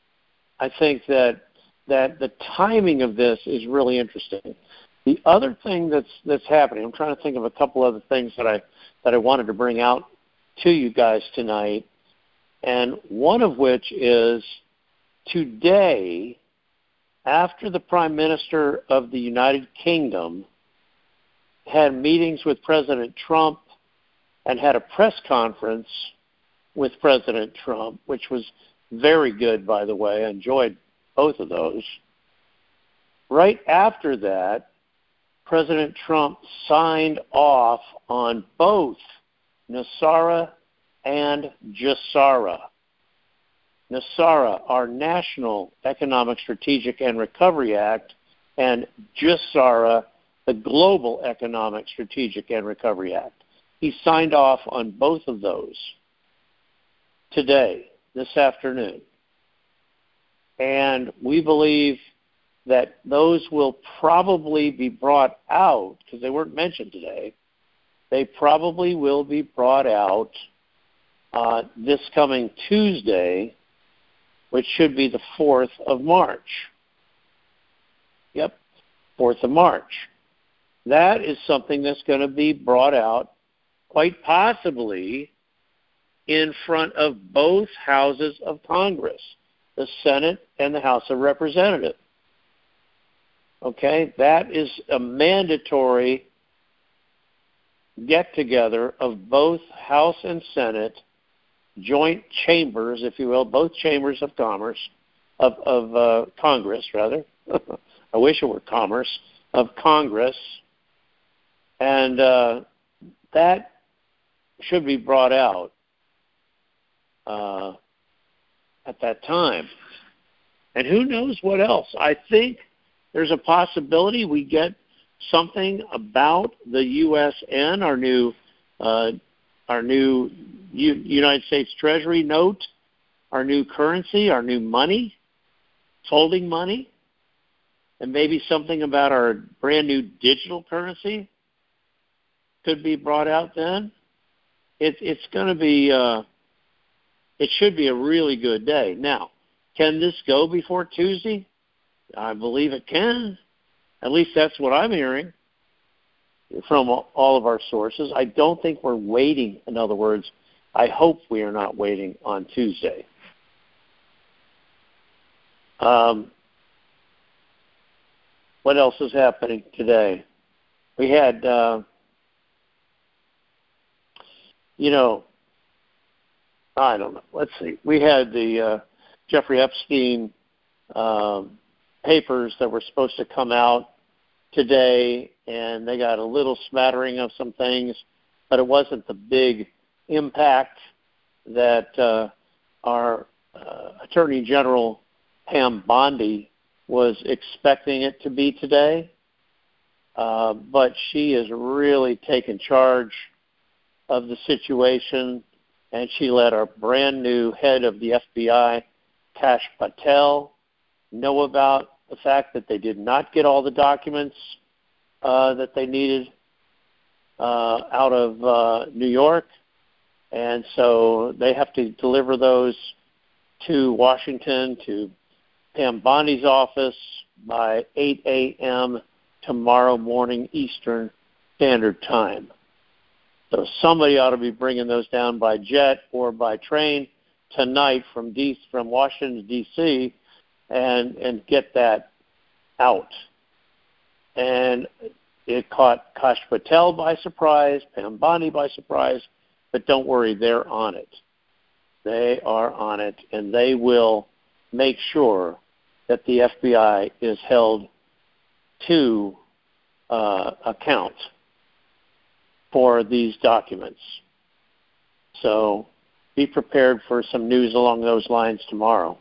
I think that that the timing of this is really interesting. The other thing that's that's happening, I'm trying to think of a couple other things that I that I wanted to bring out to you guys tonight, and one of which is today, after the Prime Minister of the United Kingdom had meetings with President Trump and had a press conference with President Trump, which was very good, by the way. I enjoyed both of those. Right after that, President Trump signed off on both NESARA and GESARA. NESARA, our National Economic Strategic and Recovery Act, and GESARA, the Global Economic Strategic and Recovery Act. He signed off on both of those today, this afternoon. And we believe that those will probably be brought out, because they weren't mentioned today, they probably will be brought out uh, this coming Tuesday, which should be the fourth of March. Yep, fourth of March. That is something that's going to be brought out quite possibly in front of both houses of Congress, the Senate and the House of Representatives. Okay, that is a mandatory get-together of both House and Senate, joint chambers, if you will, both chambers of commerce, of, of uh, Congress, rather. I wish it were commerce, of Congress. And uh, that should be brought out uh, at that time. And who knows what else? I think there's a possibility we get something about the U S N, our new uh, our new U- United States Treasury note, our new currency, our new money, holding money, and maybe something about our brand new digital currency could be brought out then. It, it's going to be, uh, it should be a really good day. Now, can this go before Tuesday? I believe it can. At least that's what I'm hearing from all of our sources. I don't think we're waiting. In other words, I hope we are not waiting on Tuesday. Um, what else is happening today? We had, uh, you know, I don't know. Let's see. We had the uh, Jeffrey Epstein um, papers that were supposed to come out today, and they got a little smattering of some things, but it wasn't the big impact that uh, our uh, Attorney General Pam Bondi was expecting it to be today. Uh, but she has really taken charge of the situation, and she let our brand new head of the F B I, Kash Patel, know about the fact that they did not get all the documents uh, that they needed uh, out of uh, New York, and so they have to deliver those to Washington, to Pam Bondi's office by eight a.m. tomorrow morning Eastern Standard Time. So somebody ought to be bringing those down by jet or by train tonight from D- from Washington, D C, and and get that out. And it caught Kash Patel by surprise, Pam Bondi by surprise, but don't worry, they're on it. They are on it, and they will make sure that the F B I is held to uh, account for these documents. So be prepared for some news along those lines tomorrow.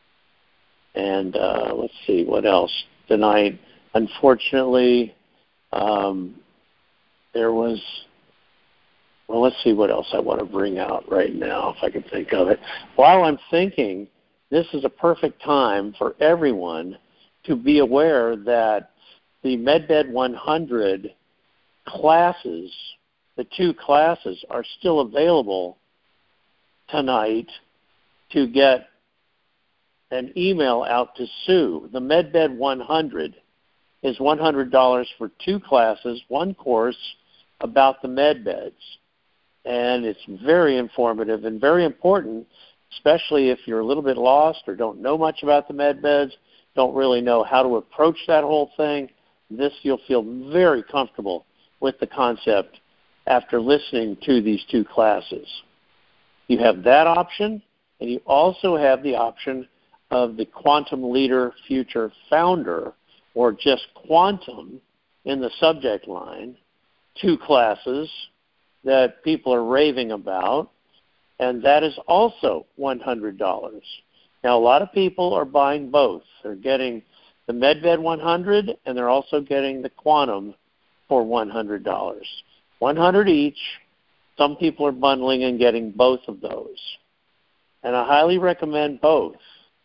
And uh, let's see, what else? Tonight, unfortunately, um, there was, well, let's see what else I want to bring out right now, if I can think of it. While I'm thinking, this is a perfect time for everyone to be aware that the MedBed one hundred classes, the two classes, are still available tonight to get an email out to Sue. The MedBed one hundred is one hundred dollars for two classes, one course about the med beds. And it's very informative and very important, especially if you're a little bit lost or don't know much about the med beds, don't really know how to approach that whole thing. This, you'll feel very comfortable with the concept after listening to these two classes. You have that option, and you also have the option of the Quantum Leader Future Founder, or just Quantum in the subject line, two classes that people are raving about, and that is also one hundred dollars. Now, a lot of people are buying both. They're getting the MedBed one hundred, and they're also getting the Quantum for one hundred dollars. one hundred dollars each. Some people are bundling and getting both of those. And I highly recommend both.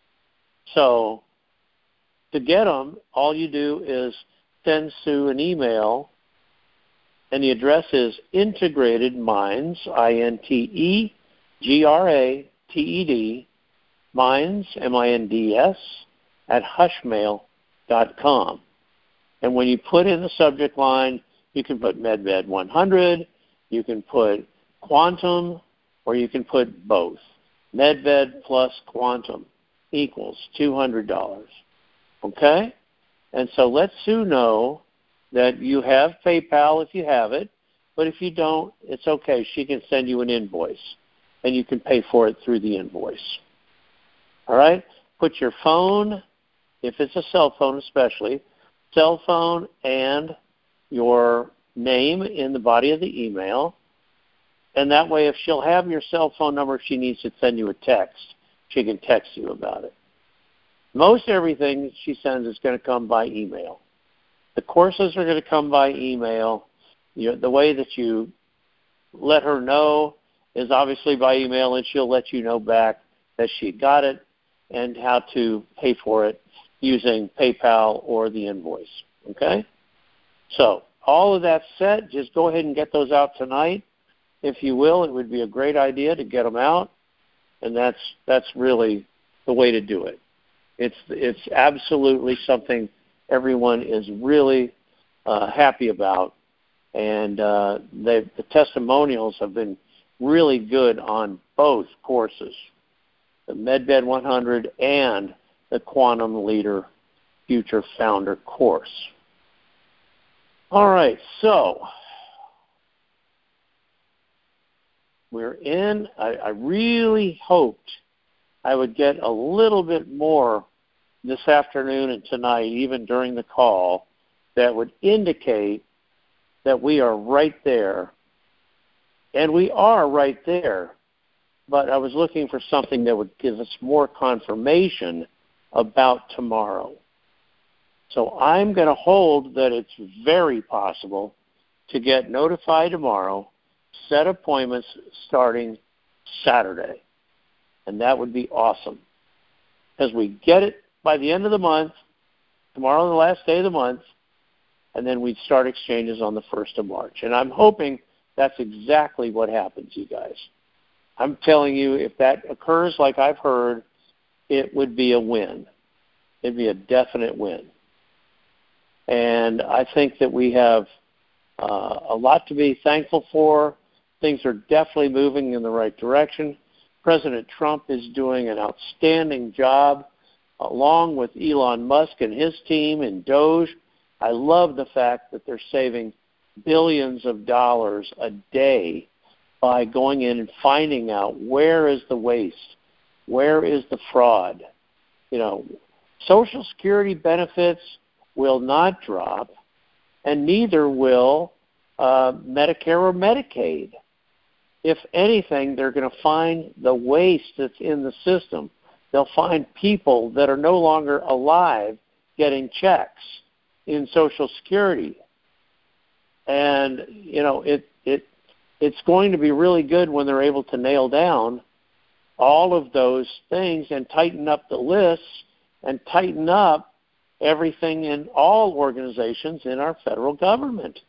So to get them, all you do is send Sue an email, and the address is Integrated Minds, I N T E G R A T E D, Minds, M I N D S, at hushmail dot com. And when you put in the subject line, you can put MedBed one hundred, you can put Quantum, or you can put both. MedBed plus Quantum equals two hundred dollars. Okay? And so let Sue know that you have PayPal if you have it, but if you don't, it's okay. She can send you an invoice, and you can pay for it through the invoice. All right? Put your phone, if it's a cell phone especially, cell phone and your name in the body of the email, and that way if she'll have your cell phone number, if she needs to send you a text, she can text you about it. Most everything she sends is going to come by email. The courses are going to come by email. You know, the way that you let her know is obviously by email, and she'll let you know back that she got it and how to pay for it using PayPal or the invoice. Okay? So all of that said, just go ahead and get those out tonight. If you will, it would be a great idea to get them out, and that's that's really the way to do it. It's it's absolutely something everyone is really uh, happy about, and uh, the testimonials have been really good on both courses, the MedBed one hundred and the Quantum Leader Future Founder course. All right, so we're in. I, I really hoped I would get a little bit more this afternoon and tonight, even during the call, that would indicate that we are right there. And we are right there, but I was looking for something that would give us more confirmation about tomorrow. So I'm going to hold that it's very possible to get notified tomorrow, set appointments starting Saturday. And that would be awesome. Because we get it by the end of the month, tomorrow the last day of the month, and then we'd start exchanges on the first of March. And I'm hoping that's exactly what happens, you guys. I'm telling you, if that occurs like I've heard, it would be a win. It'd be a definite win. And I think that we have uh, a lot to be thankful for. Things are definitely moving in the right direction. President Trump is doing an outstanding job, along with Elon Musk and his team in Doge. I love the fact that they're saving billions of dollars a day by going in and finding out where is the waste, where is the fraud. You know, Social Security benefits will not drop, and neither will uh, Medicare or Medicaid. If anything, they're going to find the waste that's in the system. They'll find people that are no longer alive getting checks in Social Security. And, you know, it, it it's going to be really good when they're able to nail down all of those things and tighten up the lists and tighten up everything in all organizations in our federal government.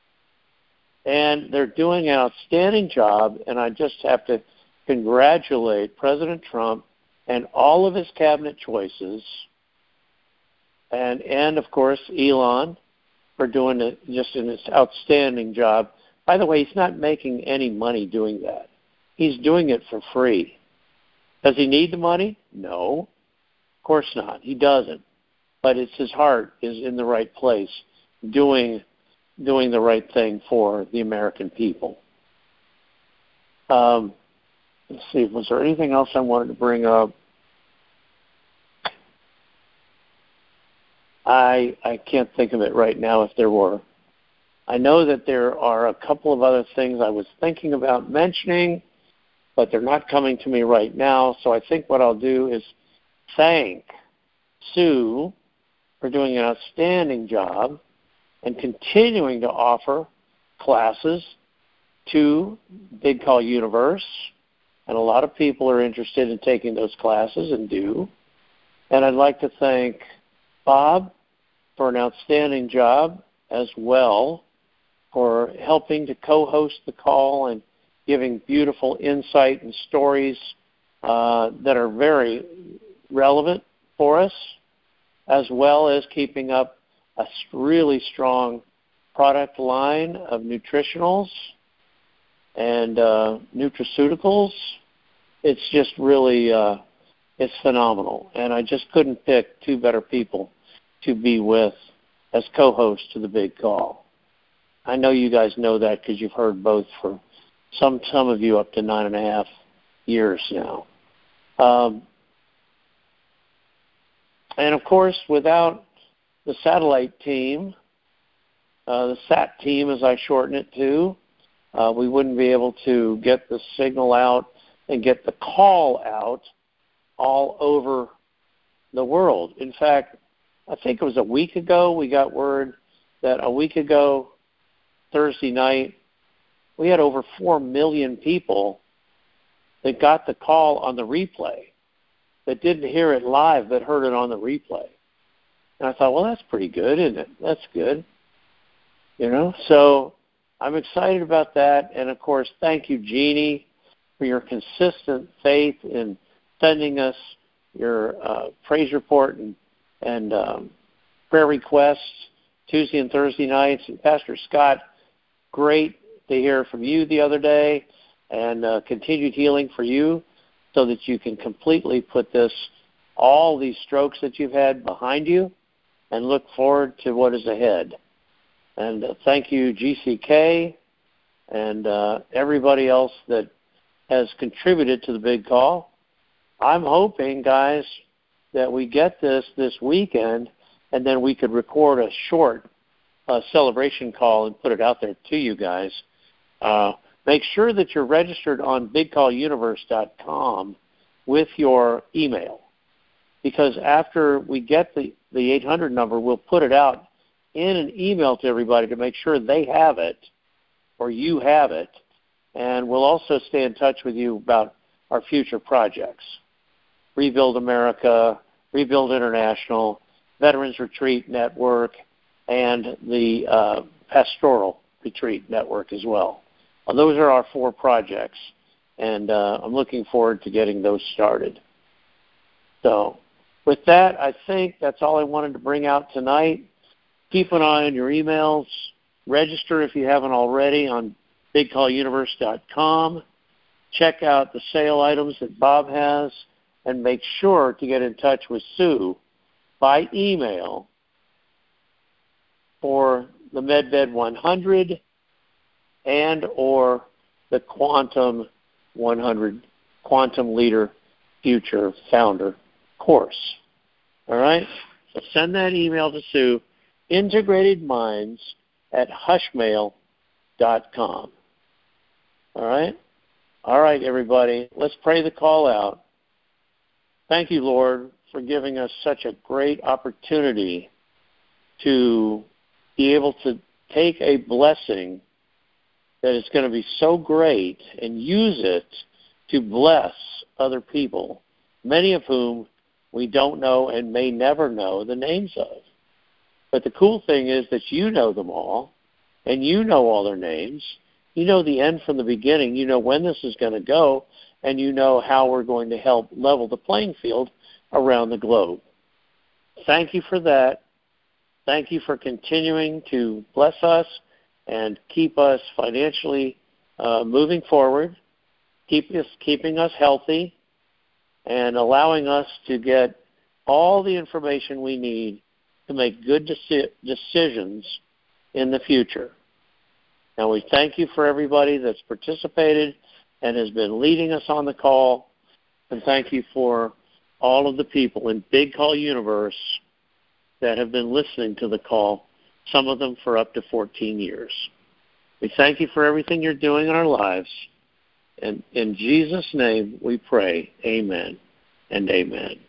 And they're doing an outstanding job, and I just have to congratulate President Trump and all of his cabinet choices, and, and of course, Elon for doing a, just an outstanding job. By the way, he's not making any money doing that. He's doing it for free. Does he need the money? No, of course not. He doesn't. But it's his heart is in the right place, doing doing the right thing for the American people. Um, let's see, was there anything else I wanted to bring up? I I can't think of it right now if there were. I know that there are a couple of other things I was thinking about mentioning, but they're not coming to me right now. So I think what I'll do is thank Sue for doing an outstanding job and continuing to offer classes to Big Call Universe. And a lot of people are interested in taking those classes and do. And I'd like to thank Bob for an outstanding job as well for helping to co-host the call and giving beautiful insight and stories uh, that are very relevant for us, as well as keeping up a really strong product line of nutritionals and uh, nutraceuticals. It's just really, uh, it's phenomenal. And I just couldn't pick two better people to be with as co-hosts to the Big Call. I know you guys know that because you've heard both for some some of you up to nine and a half years now. Um, and, of course, without the satellite team, uh, the SAT team, as I shorten it to, uh, we wouldn't be able to get the signal out and get the call out all over the world. In fact, I think it was a week ago we got word that a week ago, Thursday night, we had over four million people that got the call on the replay, that didn't hear it live but heard it on the replay. And I thought, well, that's pretty good, isn't it? That's good. You know, so I'm excited about that. And, of course, thank you, Jeannie, for your consistent faith in sending us your uh, praise report and, and um, prayer requests Tuesday and Thursday nights. And Pastor Scott, great to hear from you the other day, and uh, continued healing for you so that you can completely put this, all these strokes that you've had behind you and look forward to what is ahead. And uh, thank you, G C K, and uh, everybody else that has contributed to the Big Call. I'm hoping, guys, that we get this this weekend, and then we could record a short uh, celebration call and put it out there to you guys. Uh, make sure that you're registered on big call universe dot com with your email, because after we get the, the eight hundred number, we'll put it out in an email to everybody to make sure they have it or you have it, and we'll also stay in touch with you about our future projects. Rebuild America, Rebuild International, Veterans Retreat Network, and the uh, Pastoral Retreat Network as well. Well, those are our four projects, and uh, I'm looking forward to getting those started. So with that, I think that's all I wanted to bring out tonight. Keep an eye on your emails. Register if you haven't already on big call universe dot com. Check out the sale items that Bob has, and make sure to get in touch with Sue by email for the MedVed one hundred and or the Quantum one hundred, Quantum Leader Future Founder course. All right? So send that email to Sue, integrated minds at hushmail dot com. All right? All right, everybody. Let's pray the call out. Thank you, Lord, for giving us such a great opportunity to be able to take a blessing that is going to be so great and use it to bless other people, many of whom we don't know and may never know the names of. But the cool thing is that you know them all, and you know all their names. You know the end from the beginning. You know when this is going to go, and you know how we're going to help level the playing field around the globe. Thank you for that. Thank you for continuing to bless us and keep us financially uh, moving forward, keep us, keeping us healthy, and allowing us to get all the information we need to make good deci- decisions in the future. Now, we thank you for everybody that's participated and has been leading us on the call, and thank you for all of the people in Big Call Universe that have been listening to the call, some of them for up to fourteen years. We thank you for everything you're doing in our lives, and in Jesus' name we pray, amen and amen.